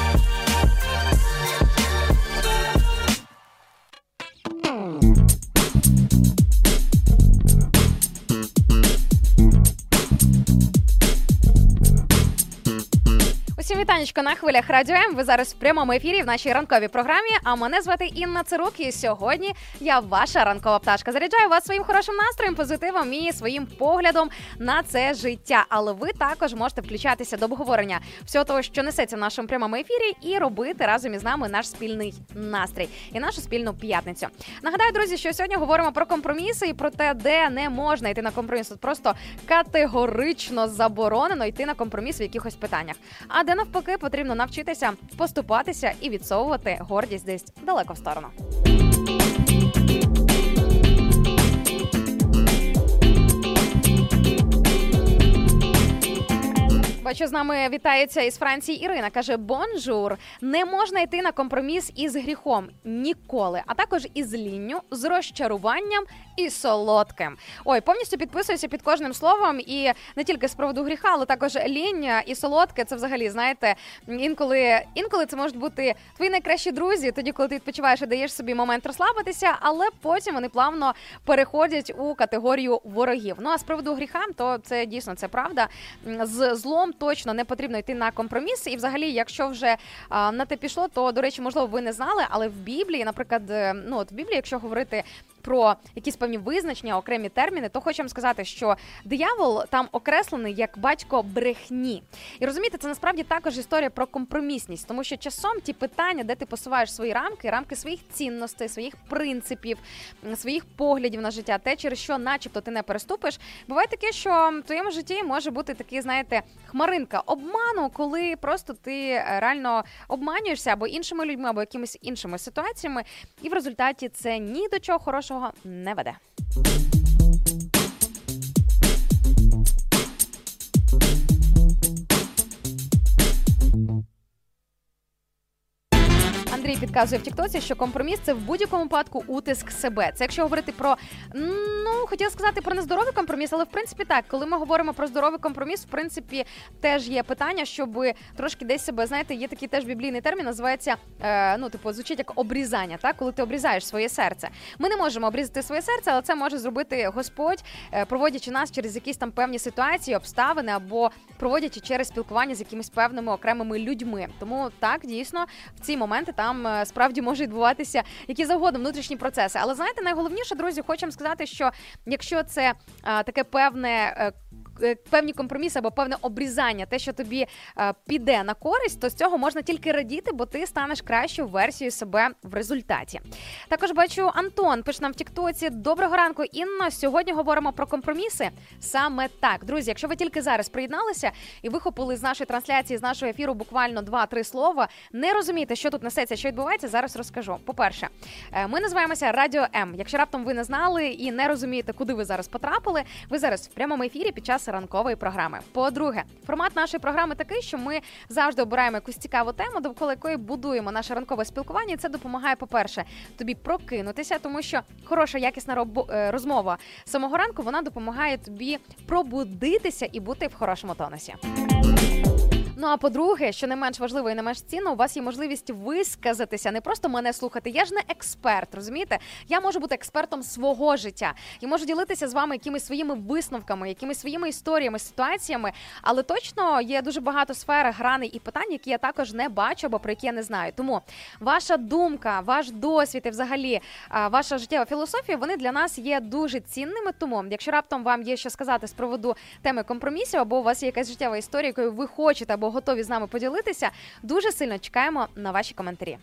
Усім вітанечко на хвилях Радіо М. Ви зараз в прямому ефірі в нашій ранковій програмі, а мене звати Інна Цирук, і сьогодні я ваша ранкова пташка. Заряджаю вас своїм хорошим настроєм, позитивом і своїм поглядом на це життя. Але ви також можете включатися до обговорення всього того, що несеться в нашому прямому ефірі, і робити разом із нами наш спільний настрій і нашу спільну п'ятницю. Нагадаю, друзі, що сьогодні говоримо про компроміси і про те, де не можна йти на компроміс. Тут просто категорично заборонено йти на компроміс в якихось питаннях. А де навпаки потрібно навчитися поступатися і відсовувати гордість десь далеко в сторону. Бачу, з нами вітається із Франції Ірина. Каже: бонжур. Не можна йти на компроміс із гріхом. Ніколи. А також із лінню, з розчаруванням і солодким. Ой, повністю підписуюся під кожним словом. І не тільки з приводу гріха, але також лінь і солодке. Це взагалі, знаєте, інколи, інколи це можуть бути твої найкращі друзі, тоді, коли ти відпочиваєш і даєш собі момент розслабитися, але потім вони плавно переходять у категорію ворогів. Ну, а з приводу гріха, то це дійсно, це правда. З злом точно не потрібно йти на компроміс. І взагалі, якщо вже а, на те пішло, то, до речі, можливо, ви не знали, але в Біблії, наприклад, ну от в Біблії, якщо говорити про якісь певні визначення, окремі терміни, то хочу вам сказати, що диявол там окреслений як батько брехні. І розумієте, це насправді також історія про компромісність, тому що часом ті питання, де ти посуваєш свої рамки, рамки своїх цінностей, своїх принципів, своїх поглядів на життя, те, через що начебто ти не переступиш, буває таке, що в твоєму житті може бути такий, знаєте, хмаринка обману, коли просто ти реально обманюєшся або іншими людьми, або якимись іншими ситуаціями, і в результаті це ні до чого хорошого не веде. Андрій підказує в тіктоці, що компроміс – це в будь-якому випадку утиск себе. Це якщо говорити про, ну, хотіла сказати про нездоровий компроміс, але в принципі так, коли ми говоримо про здоровий компроміс, в принципі теж є питання, щоб трошки десь себе, знаєте, є такий теж біблійний термін, називається, е, ну, типу, звучить як обрізання, так, коли ти обрізаєш своє серце. Ми не можемо обрізати своє серце, але це може зробити Господь, е, проводячи нас через якісь там певні ситуації, обставини, або проводячи через спілкування з якимись певними окремими людьми. Тому так, дійсно, в ці моменти там справді може відбуватися які завгодно внутрішні процеси. Але знаєте, найголовніше, друзі, хочемо сказати, що якщо це а, таке певне а, певні компроміси або певне обрізання, те, що тобі е, піде на користь, то з цього можна тільки радіти, бо ти станеш кращою версією себе в результаті. Також бачу, Антон пише нам в тіктоці: доброго ранку, Інно, сьогодні говоримо про компроміси. Саме так. Друзі, якщо ви тільки зараз приєдналися і вихопили з нашої трансляції, з нашого ефіру буквально два-три слова, не розумієте, що тут несеться, що відбувається, зараз розкажу. По-перше, ми називаємося Радіо М. Якщо раптом ви не знали і не розумієте, куди ви зараз потрапили, ви зараз в прямому ефірі під час ранкової програми. По-друге, формат нашої програми такий, що ми завжди обираємо якусь цікаву тему, довкола якої будуємо наше ранкове спілкування. І це допомагає, по-перше, тобі прокинутися, тому що хороша, якісна роб... розмова самого ранку, вона допомагає тобі пробудитися і бути в хорошому тонусі. Ну, а по-друге, що не менш важливо і не менш цінно, у вас є можливість висказатися, не просто мене слухати. Я ж не експерт, розумієте? Я можу бути експертом свого життя. Я можу ділитися з вами якимись своїми висновками, якимись своїми історіями, ситуаціями, але точно є дуже багато сфер, граней і питань, які я також не бачу або про які я не знаю. Тому ваша думка, ваш досвід і взагалі ваша життєва філософія, вони для нас є дуже цінними. Тому, якщо раптом вам є що сказати з приводу теми компромісів, або у вас є якась життєва історія, якою ви хочете або готові з нами поділитися, дуже сильно чекаємо на ваші коментарі.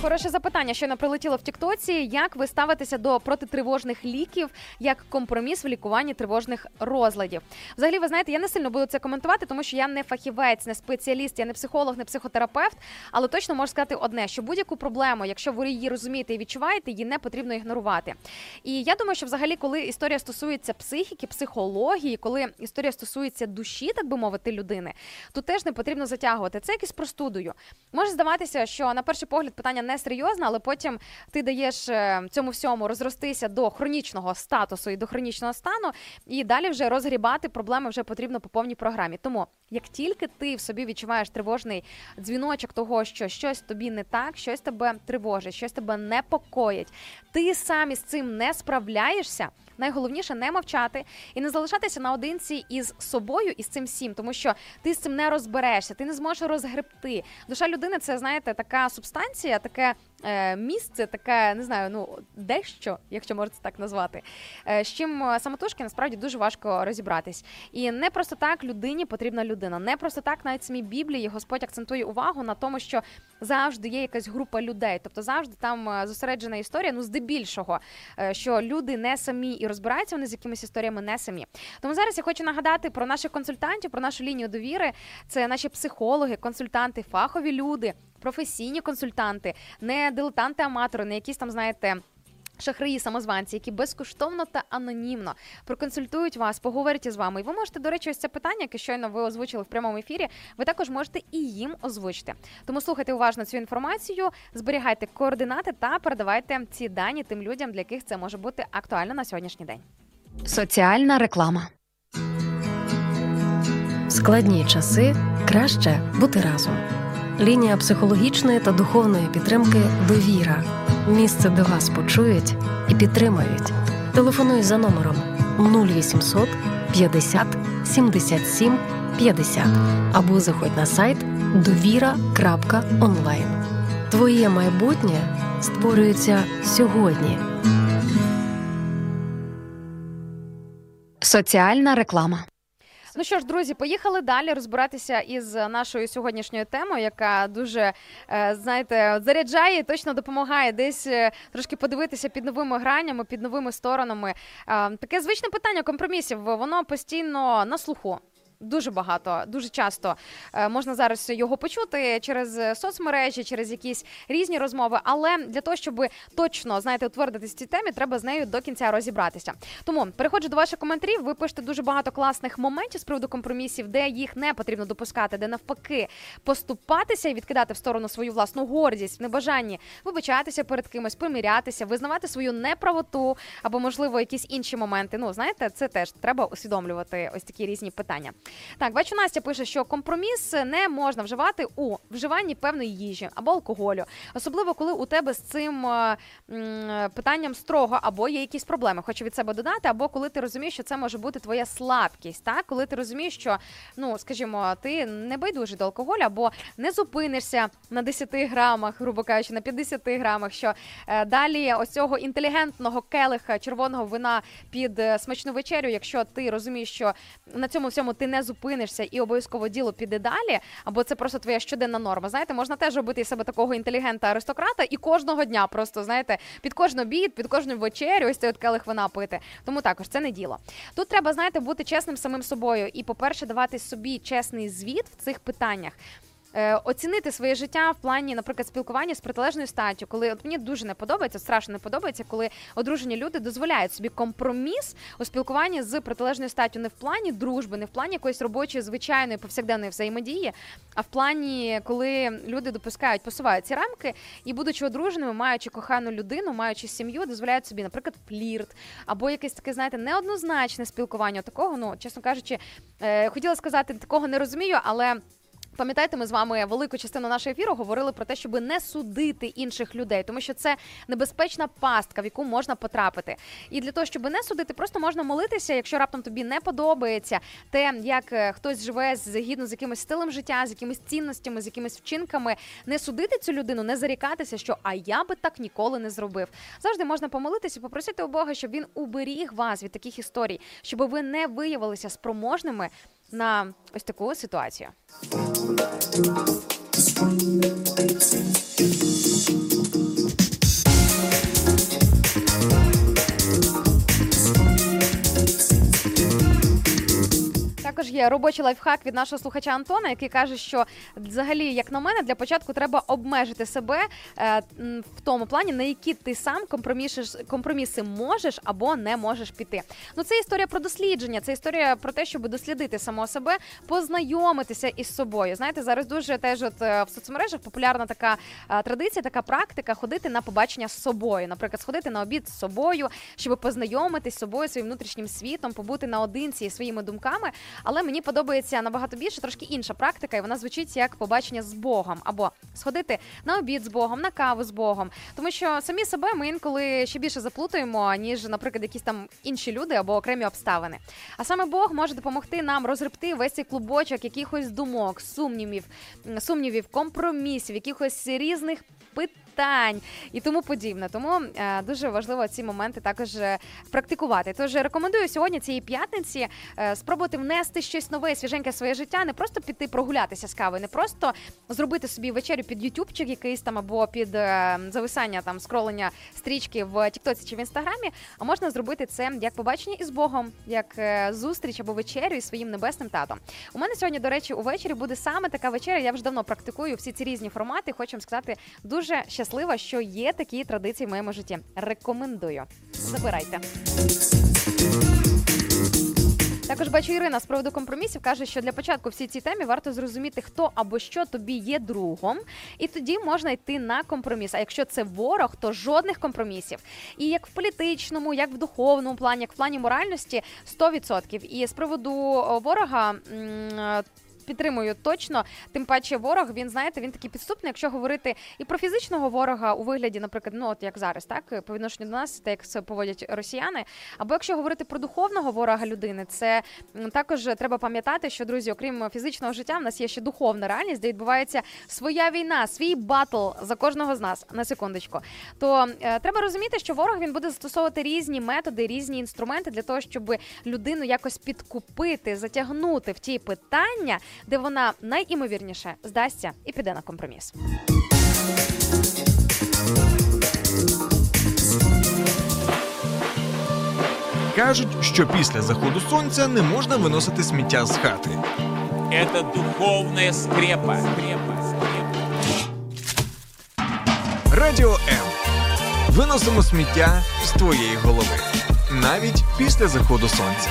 Хороше запитання, що не прилетіло в Тіктоці. Як ви ставитеся до протитривожних ліків як компроміс в лікуванні тривожних розладів? Взагалі, ви знаєте, я не сильно буду це коментувати, тому що я не фахівець, не спеціаліст, я не психолог, не психотерапевт, але точно можу сказати одне, що будь-яку проблему, якщо ви її розумієте і відчуваєте, її не потрібно ігнорувати. І я думаю, що взагалі, коли історія стосується психіки, психології, коли історія стосується душі, так би мовити, людини, то теж не потрібно затягувати. Це якось простудою. Може здаватися, що на перший погляд питання не серйозне, але потім ти даєш цьому всьому розростися до хронічного статусу і до хронічного стану, і далі вже розгрібати проблеми вже потрібно по повній програмі. Тому, як тільки ти в собі відчуваєш тривожний дзвіночок того, що щось тобі не так, щось тебе тривожить, щось тебе непокоїть, ти сам із цим не справляєшся, найголовніше не мовчати і не залишатися наодинці із собою і з цим всім, тому що ти з цим не розберешся, ти не зможеш розгребти. Душа людини – це, знаєте, така субстанція, таке е, місце, таке, не знаю, ну, дещо, якщо можете так назвати, е, з чим самотужки насправді дуже важко розібратись. І не просто так людині потрібна людина, не просто так навіть в самій Біблії Господь акцентує увагу на тому, що завжди є якась група людей, тобто завжди там зосереджена історія, ну, здебільшого, е, що люди не самі і розбираються вони з якимись історіями не самі. Тому зараз я хочу нагадати про наших консультантів, про нашу лінію довіри. Це наші психологи, консультанти, фахові люди, професійні консультанти, не дилетанти-аматори, не якісь там, знаєте, шахраї, самозванці, які безкоштовно та анонімно проконсультують вас, поговорять із вами. І ви можете, до речі, ось це питання, яке щойно ви озвучили в прямому ефірі, ви також можете і їм озвучити. Тому слухайте уважно цю інформацію, зберігайте координати та передавайте ці дані тим людям, для яких це може бути актуально на сьогоднішній день. Соціальна реклама. В складні часи краще бути разом. Лінія психологічної та духовної підтримки «Довіра». Місце, де вас почують і підтримають. Телефонуй за номером нуль вісімсот п'ятдесят сімдесят сім п'ятдесят або заходь на сайт довіра крапка онлайн. Твоє майбутнє створюється сьогодні. Соціальна реклама. Ну що ж, друзі, поїхали далі розбиратися із нашою сьогоднішньою темою, яка дуже, знаєте, заряджає і точно допомагає десь трошки подивитися під новими гранями, під новими сторонами. Таке звичне питання компромісів, воно постійно на слуху. Дуже багато, дуже часто е, можна зараз його почути через соцмережі, через якісь різні розмови, але для того, щоб точно, знаєте, утвердитись в цій темі, треба з нею до кінця розібратися. Тому переходжу до ваших коментарів, ви пишете дуже багато класних моментів з приводу компромісів, де їх не потрібно допускати, де навпаки поступатися і відкидати в сторону свою власну гордість, в небажанні вибачатися перед кимось, примирятися, визнавати свою неправоту або, можливо, якісь інші моменти. Ну, знаєте, це теж треба усвідомлювати ось такі різні питання. Так, бачу, Настя пише, що компроміс не можна вживати у вживанні певної їжі або алкоголю. Особливо, коли у тебе з цим м, питанням строго або є якісь проблеми, хочу від себе додати, або коли ти розумієш, що це може бути твоя слабкість, так? Коли ти розумієш, що, ну, скажімо, ти не байдужий до алкоголю, або не зупинишся на десяти грамах, грубо кажучи, на п'ятдесяти грамах, що е, далі ось цього інтелігентного келиха червоного вина під е, смачну вечерю, якщо ти розумієш, що на цьому всьому ти не зупинишся і обов'язково діло піде далі, або це просто твоя щоденна норма. Знаєте, можна теж робити із себе такого інтелігента-аристократа і кожного дня просто, знаєте, під кожен обід, під кожну вечерю ось цей от келих вина пити. Тому також це не діло. Тут треба, знаєте, бути чесним самим собою і, по-перше, давати собі чесний звіт в цих питаннях. Оцінити своє життя в плані, наприклад, спілкування з протилежною статтю, коли от мені дуже не подобається, страшно не подобається, коли одружені люди дозволяють собі компроміс у спілкуванні з протилежною статтю не в плані дружби, не в плані якоїсь робочої, звичайної, повсякденної взаємодії, а в плані, коли люди допускають, посувають ці рамки і, будучи одруженими, маючи кохану людину, маючи сім'ю, дозволяють собі, наприклад, флірт, або якесь таке, знаєте, неоднозначне спілкування. Такого, ну, чесно кажучи, е, хотіла сказати, такого не розумію, але пам'ятаєте, ми з вами велику частину нашого ефіру говорили про те, щоб не судити інших людей, тому що це небезпечна пастка, в яку можна потрапити. І для того, щоб не судити, просто можна молитися, якщо раптом тобі не подобається те, як хтось живе згідно з якимось стилем життя, з якимись цінностями, з якимись вчинками, не судити цю людину, не зарікатися, що «а я би так ніколи не зробив». Завжди можна помолитися і попросити у Бога, щоб він уберіг вас від таких історій, щоб ви не виявилися спроможними на ось таку ситуацію. є робочий лайфхак від нашого слухача Антона, який каже, що взагалі, як на мене, для початку треба обмежити себе е, в тому плані, на які ти сам компроміси можеш або не можеш піти. Ну, це історія про дослідження, це історія про те, щоб дослідити самого себе, познайомитися із собою. Знаєте, зараз дуже теж от в соцмережах популярна така е, традиція, така практика ходити на побачення з собою. Наприклад, сходити на обід з собою, щоб познайомитись з собою, своїм внутрішнім світом, побути наодинці із своїми думками. Але мені подобається набагато більше трошки інша практика, і вона звучить як побачення з Богом. Або сходити на обід з Богом, на каву з Богом. Тому що самі себе ми інколи ще більше заплутуємо, ніж, наприклад, якісь там інші люди або окремі обставини. А саме Бог може допомогти нам розгребти весь цей клубочок якихось думок, сумнівів, сумнівів, компромісів, якихось різних питань і тому подібне. Тому е, дуже важливо ці моменти також е, практикувати. Тож рекомендую сьогодні цієї п'ятниці е, спробувати внести щось нове, свіженьке в своє життя, не просто піти прогулятися з кавою, не просто зробити собі вечерю під ютубчик якийсь там або під е, зависання там скролення стрічки в Тіктоці чи в Інстаграмі, а можна зробити це як побачення із Богом, як е, зустріч або вечерю із своїм небесним татом. У мене сьогодні, до речі, увечері буде саме така вечеря. Я вже давно практикую всі ці різні формати. Хочу вам сказати, дуже щаслива, що є такі традиції в моєму житті. Рекомендую. Забирайте. Також бачу, Ірина з приводу компромісів каже, що для початку всій цій темі варто зрозуміти, хто або що тобі є другом, і тоді можна йти на компроміс. А якщо це ворог, то жодних компромісів. І як в політичному, як в духовному плані, як в плані моральності – сто відсотків. І з приводу ворога м- підтримую точно, тим паче ворог, він, знаєте, він такий підступний, якщо говорити і про фізичного ворога у вигляді, наприклад, ну от як зараз, так, по відношенню до нас, так як це поводять росіяни, або якщо говорити про духовного ворога людини, це також треба пам'ятати, що, друзі, окрім фізичного життя, в нас є ще духовна реальність, де відбувається своя війна, свій батл за кожного з нас, на секундочку. То е, треба розуміти, що ворог, він буде застосовувати різні методи, різні інструменти для того, щоб людину якось підкупити, затягнути в ті питання, де вона найімовірніше здасться і піде на компроміс. Кажуть, що після заходу сонця не можна виносити сміття з хати. Это духовная скрепа. скрепа. Радіо М. Виносимо сміття з твоєї голови. Навіть після заходу сонця.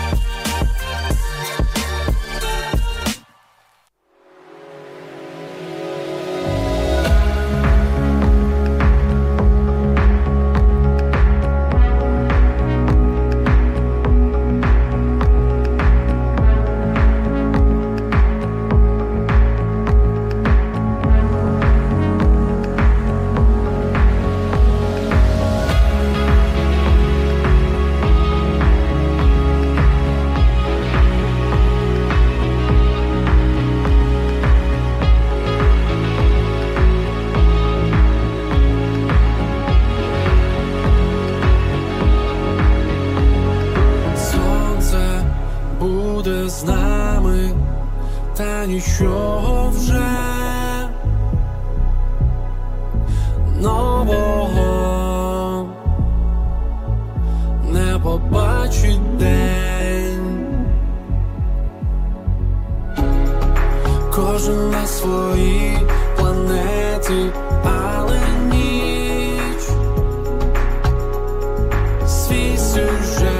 З нами, та нічого вже нового не побачить день. Кожен на своїй планеті, але ніч свій сюжет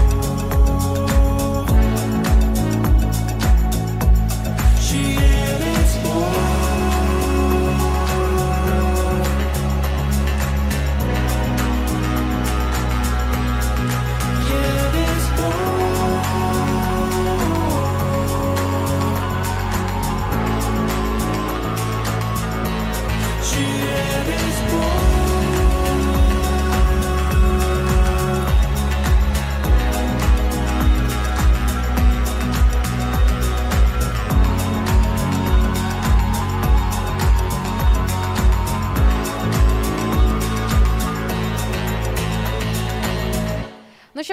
she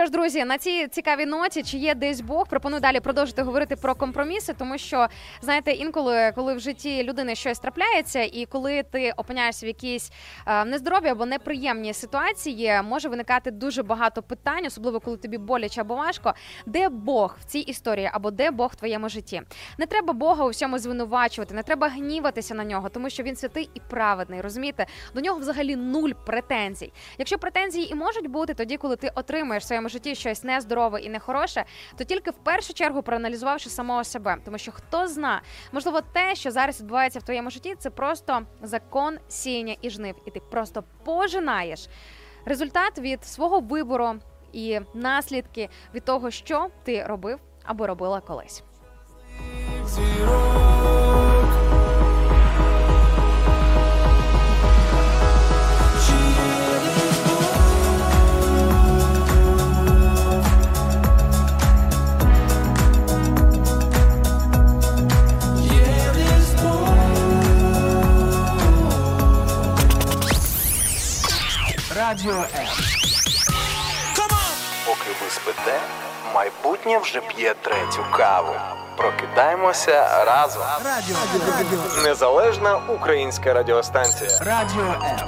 що ж, друзі, на цій цікавій ноті, чи є десь Бог, пропоную далі продовжити говорити про компроміси, тому що, знаєте, інколи, коли в житті людини щось трапляється, і коли ти опиняєшся в якійсь е, нездоровій або неприємній ситуації, може виникати дуже багато питань, особливо коли тобі боляче або важко, де Бог в цій історії, або де Бог в твоєму житті. Не треба Бога у всьому звинувачувати, не треба гніватися на нього, тому що він святий і праведний, розумієте? До нього взагалі нуль претензій. Якщо претензії і можуть бути тоді, коли ти отримуєш в своєму житті щось нездорове і нехороше, то тільки в першу чергу проаналізувавши самого себе. Тому що хто зна, можливо, те, що зараз відбувається в твоєму житті, це просто закон сіяння і жнив. І ти просто пожинаєш результат від свого вибору і наслідки від того, що ти робив або робила колись. Радіо М. Поки ви спите, майбутнє вже п'є третю каву. Прокидаємося разом. Радіо М. Незалежна українська радіостанція. Радіо М.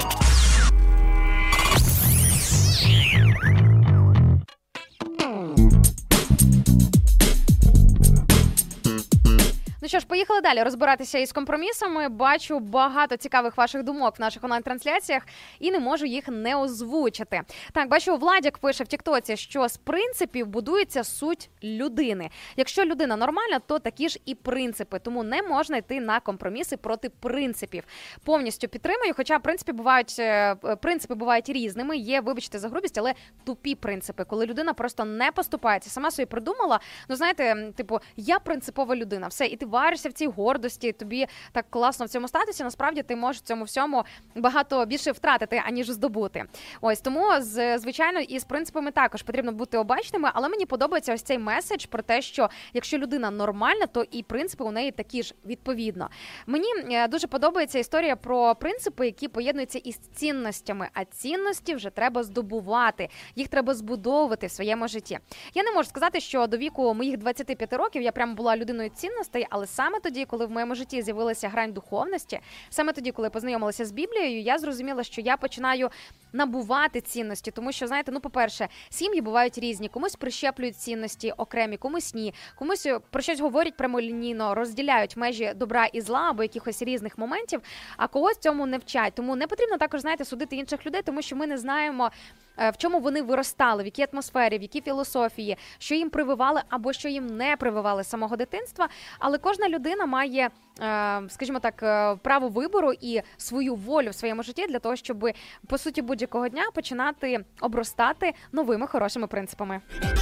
Ну що ж, поїхали далі розбиратися із компромісами. Бачу багато цікавих ваших думок в наших онлайн-трансляціях і не можу їх не озвучити. Так, бачу, Владік пише в Тіктоці, що з принципів будується суть людини. Якщо людина нормальна, то такі ж і принципи. Тому не можна йти на компроміси проти принципів. Повністю підтримую, хоча принципи бувають, принципи бувають різними. Є, вибачте за грубість, але тупі принципи, коли людина просто не поступається. Сама собі придумала, ну знаєте, типу, я принципова людина, все, і ти варишся в цій гордості, тобі так класно в цьому статусі, насправді ти можеш в цьому всьому багато більше втратити, аніж здобути. Ось, тому, звичайно, і з принципами також потрібно бути обачними, але мені подобається ось цей меседж про те, що якщо людина нормальна, то і принципи у неї такі ж відповідно. Мені дуже подобається історія про принципи, які поєднуються із цінностями, а цінності вже треба здобувати, їх треба збудовувати в своєму житті. Я не можу сказати, що до віку моїх двадцяти п'яти років я прямо була людиною цінностей, але саме тоді, коли в моєму житті з'явилася грань духовності, саме тоді, коли познайомилася з Біблією, я зрозуміла, що я починаю набувати цінності, тому що, знаєте, ну, по-перше, сім'ї бувають різні, комусь прищеплюють цінності окремі, комусь ні, комусь про щось говорять прямолінійно, розділяють межі добра і зла або якихось різних моментів, а когось цьому не вчать. Тому не потрібно також, знаєте, судити інших людей, тому що ми не знаємо, в чому вони виростали, в якій атмосфері, в якій філософії, що їм прививали або що їм не прививали з самого дитинства. Але кожна людина має, скажімо так, право вибору і свою волю в своєму житті для того, щоб, по суті, будь-якого дня починати обростати новими хорошими принципами.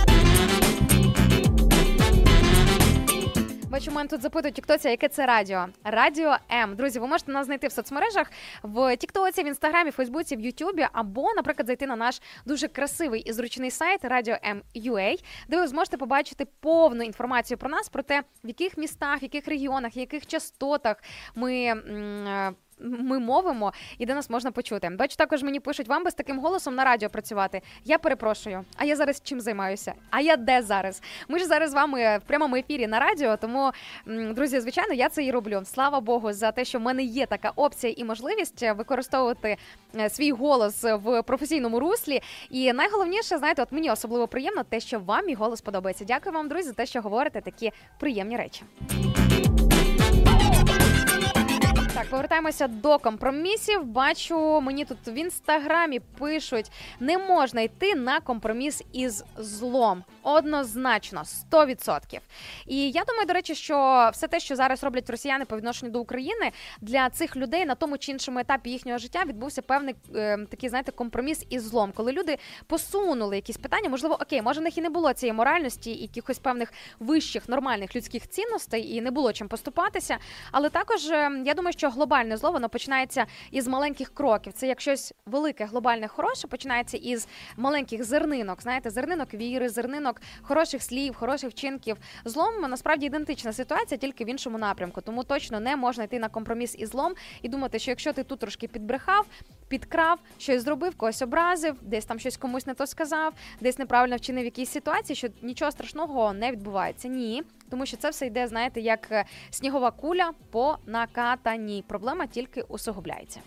Бачу, мене тут запитують в Тіктоці, яке це радіо. Радіо М. Друзі, ви можете нас знайти в соцмережах, в Тіктоці, в Інстаграмі, в Фейсбуці, в Ютубі, або, наприклад, зайти на наш дуже красивий і зручний сайт радіо ем крапка ю а, де ви зможете побачити повну інформацію про нас, про те, в яких містах, в яких регіонах, в яких частотах ми... М- Ми мовимо і де нас можна почути. Бачу, також мені пишуть, вам би з таким голосом на радіо працювати. Я перепрошую, а я зараз чим займаюся? А я де зараз? Ми ж зараз з вами в прямому ефірі на радіо, тому, друзі, звичайно, я це і роблю. Слава Богу за те, що в мене є така опція і можливість використовувати свій голос в професійному руслі. І найголовніше, знаєте, от мені особливо приємно те, що вам мій голос подобається. Дякую вам, друзі, за те, що говорите такі приємні речі. Так, повертаємося до компромісів. Бачу, мені тут в Інстаграмі пишуть, не можна йти на компроміс із злом. Однозначно, сто відсотків. І я думаю, до речі, що все те, що зараз роблять росіяни по відношенню до України, для цих людей на тому чи іншому етапі їхнього життя відбувся певний е, такий, знаєте, компроміс із злом. Коли люди посунули якісь питання, можливо, окей, може в них і не було цієї моральності і якихось певних вищих, нормальних людських цінностей, і не було чим поступатися. Але також, е, я думаю, що що глобальне зло, воно починається із маленьких кроків. Це як щось велике, глобальне, хороше, починається із маленьких зернинок. Знаєте, зернинок віри, зернинок хороших слів, хороших вчинків. Злом насправді ідентична ситуація, тільки в іншому напрямку. Тому точно не можна йти на компроміс із злом і думати, що якщо ти тут трошки підбрехав, підкрав, щось зробив, когось образив, десь там щось комусь не то сказав, десь неправильно вчинив в якійсь ситуації, що нічого страшного не відбувається. Ні, тому що це все йде, знаєте, як снігова куля по накатанні. Проблема тільки усугубляється.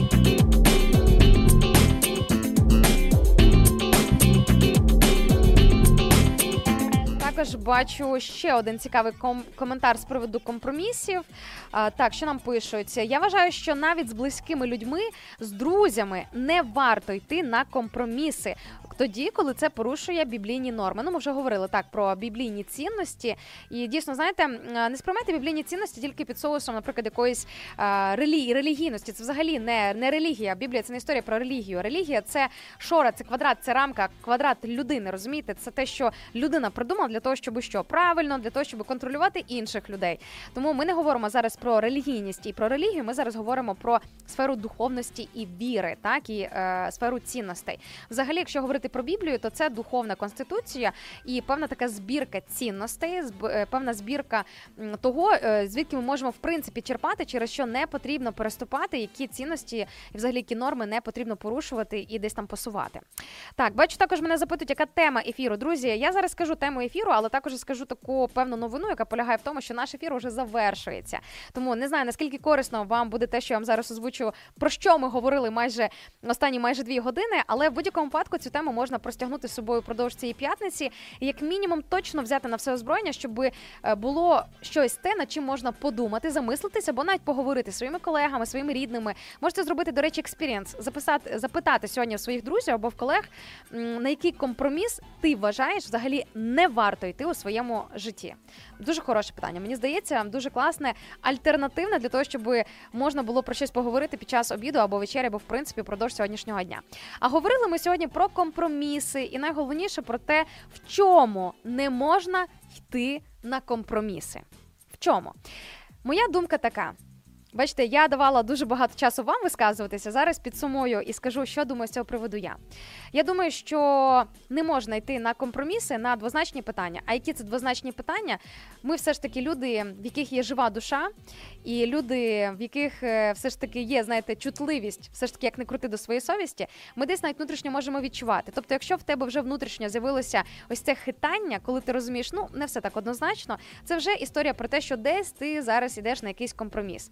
Також бачу ще один цікавий ком- коментар з приводу компромісів. А, так, що нам пишуть? Я вважаю, що навіть з близькими людьми, з друзями не варто йти на компроміси. Тоді, коли це порушує біблійні норми. Ну, ми вже говорили так про біблійні цінності. І дійсно, знаєте, не сприймайте біблійні цінності тільки під соусом, наприклад, якоїсь а, релі... релігійності. Це взагалі не, не релігія. Біблія – це не історія про релігію. Релігія – це шора, це квадрат, це рамка, квадрат людини, розумієте? Це те, що людина придумала для того, щоб що? Правильно, для того, щоб контролювати інших людей. Тому ми не говоримо зараз про релігійність і про релігію, ми зараз говоримо про сферу духовності і віри, так, і е, сферу цінностей. Взагалі, якщо говорити про Біблію, то це духовна конституція і певна така збірка цінностей, зб, певна збірка того, звідки ми можемо в принципі черпати, через що не потрібно переступати, які цінності і взагалі які норми не потрібно порушувати і десь там посувати. Так, бачу, також мене запитують, яка тема ефіру. Друзі, я зараз скажу тему ефіру, але також скажу таку певну новину, яка полягає в тому, що наш ефір вже завершується. Тому не знаю, наскільки корисно вам буде те, що я вам зараз озвучу, про що ми говорили майже останні майже дві години, але в будь-якому випадку цю тему можна простягнути з собою впродовж цієї п'ятниці і як мінімум точно взяти на все озброєння, щоб було щось те, над чим можна подумати, замислитися, або навіть поговорити зі своїми колегами, своїми рідними. Можете зробити, до речі, експірієнс, записати, запитати сьогодні в своїх друзів або в колег, на який компроміс ти вважаєш взагалі не варто йти у своєму житті. Дуже хороше питання. Мені здається, дуже класне, альтернативне для того, щоб можна було про щось поговорити під час обіду або вечері, або в принципі впродовж сьогоднішнього дня. А говорили ми сьогодні про компроміси і найголовніше про те, в чому не можна йти на компроміси. В чому? Моя думка така. Бачите, я давала дуже багато часу вам висказуватися, зараз підсумую і скажу, що думаю з цього приводу я. Я думаю, що не можна йти на компроміси, на двозначні питання. А які це двозначні питання? Ми все ж таки люди, в яких є жива душа, і люди, в яких все ж таки є, знаєте, чутливість, все ж таки, як не крути до своєї совісті, ми десь навіть внутрішньо можемо відчувати. Тобто, якщо в тебе вже внутрішньо з'явилося ось це хитання, коли ти розумієш, ну, не все так однозначно, це вже історія про те, що десь ти зараз ідеш на якийсь компроміс.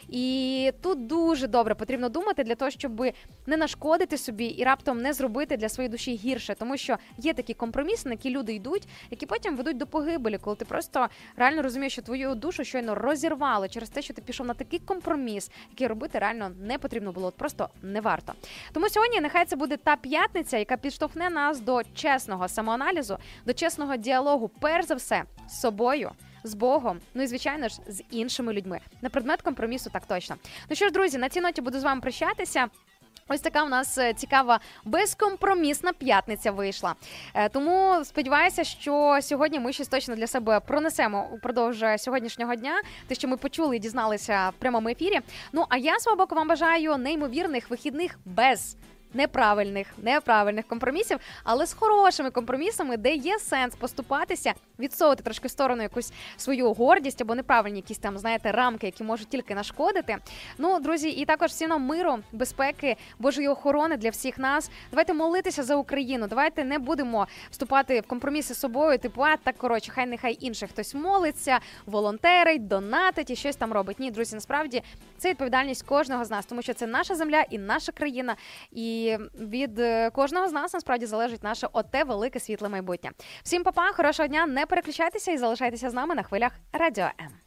І тут дуже добре потрібно думати для того, щоб не нашкодити собі і раптом не зробити для своєї душі гірше, тому що є такі компроміси, на які люди йдуть, які потім ведуть до погибелі, коли ти просто реально розумієш, що твою душу щойно розірвали через те, що ти пішов на такий компроміс, який робити реально не потрібно було, просто не варто. Тому сьогодні нехай це буде та п'ятниця, яка підштовхне нас до чесного самоаналізу, до чесного діалогу, перш за все, з собою, з Богом, ну і, звичайно ж, з іншими людьми. На предмет компромісу так точно. Ну що ж, друзі, на цій ноті буду з вами прощатися. Ось така у нас цікава, безкомпромісна п'ятниця вийшла. Тому сподіваюся, що сьогодні ми щось точно для себе пронесемо упродовж сьогоднішнього дня, те, що ми почули і дізналися в прямому ефірі. Ну, а я, свого боку, вам бажаю неймовірних вихідних без неправильних, неправильних компромісів, але з хорошими компромісами, де є сенс поступатися, відсовувати трошки в сторону якусь свою гордість або неправильні якісь там, знаєте, рамки, які можуть тільки нашкодити. Ну, друзі, і також всім нам миру, безпеки, Божої охорони для всіх нас. Давайте молитися за Україну, давайте не будемо вступати в компроміси з собою, типу, а так, коротше, хай нехай інший хтось молиться, волонтерить, донатить і щось там робить. Ні, друзі, насправді, це відповідальність кожного з нас, тому що це наша земля і наша країна, і І від кожного з нас, насправді, залежить наше оте велике світле майбутнє. Всім па-па, хорошого дня, не переключайтеся і залишайтеся з нами на хвилях Радіо М.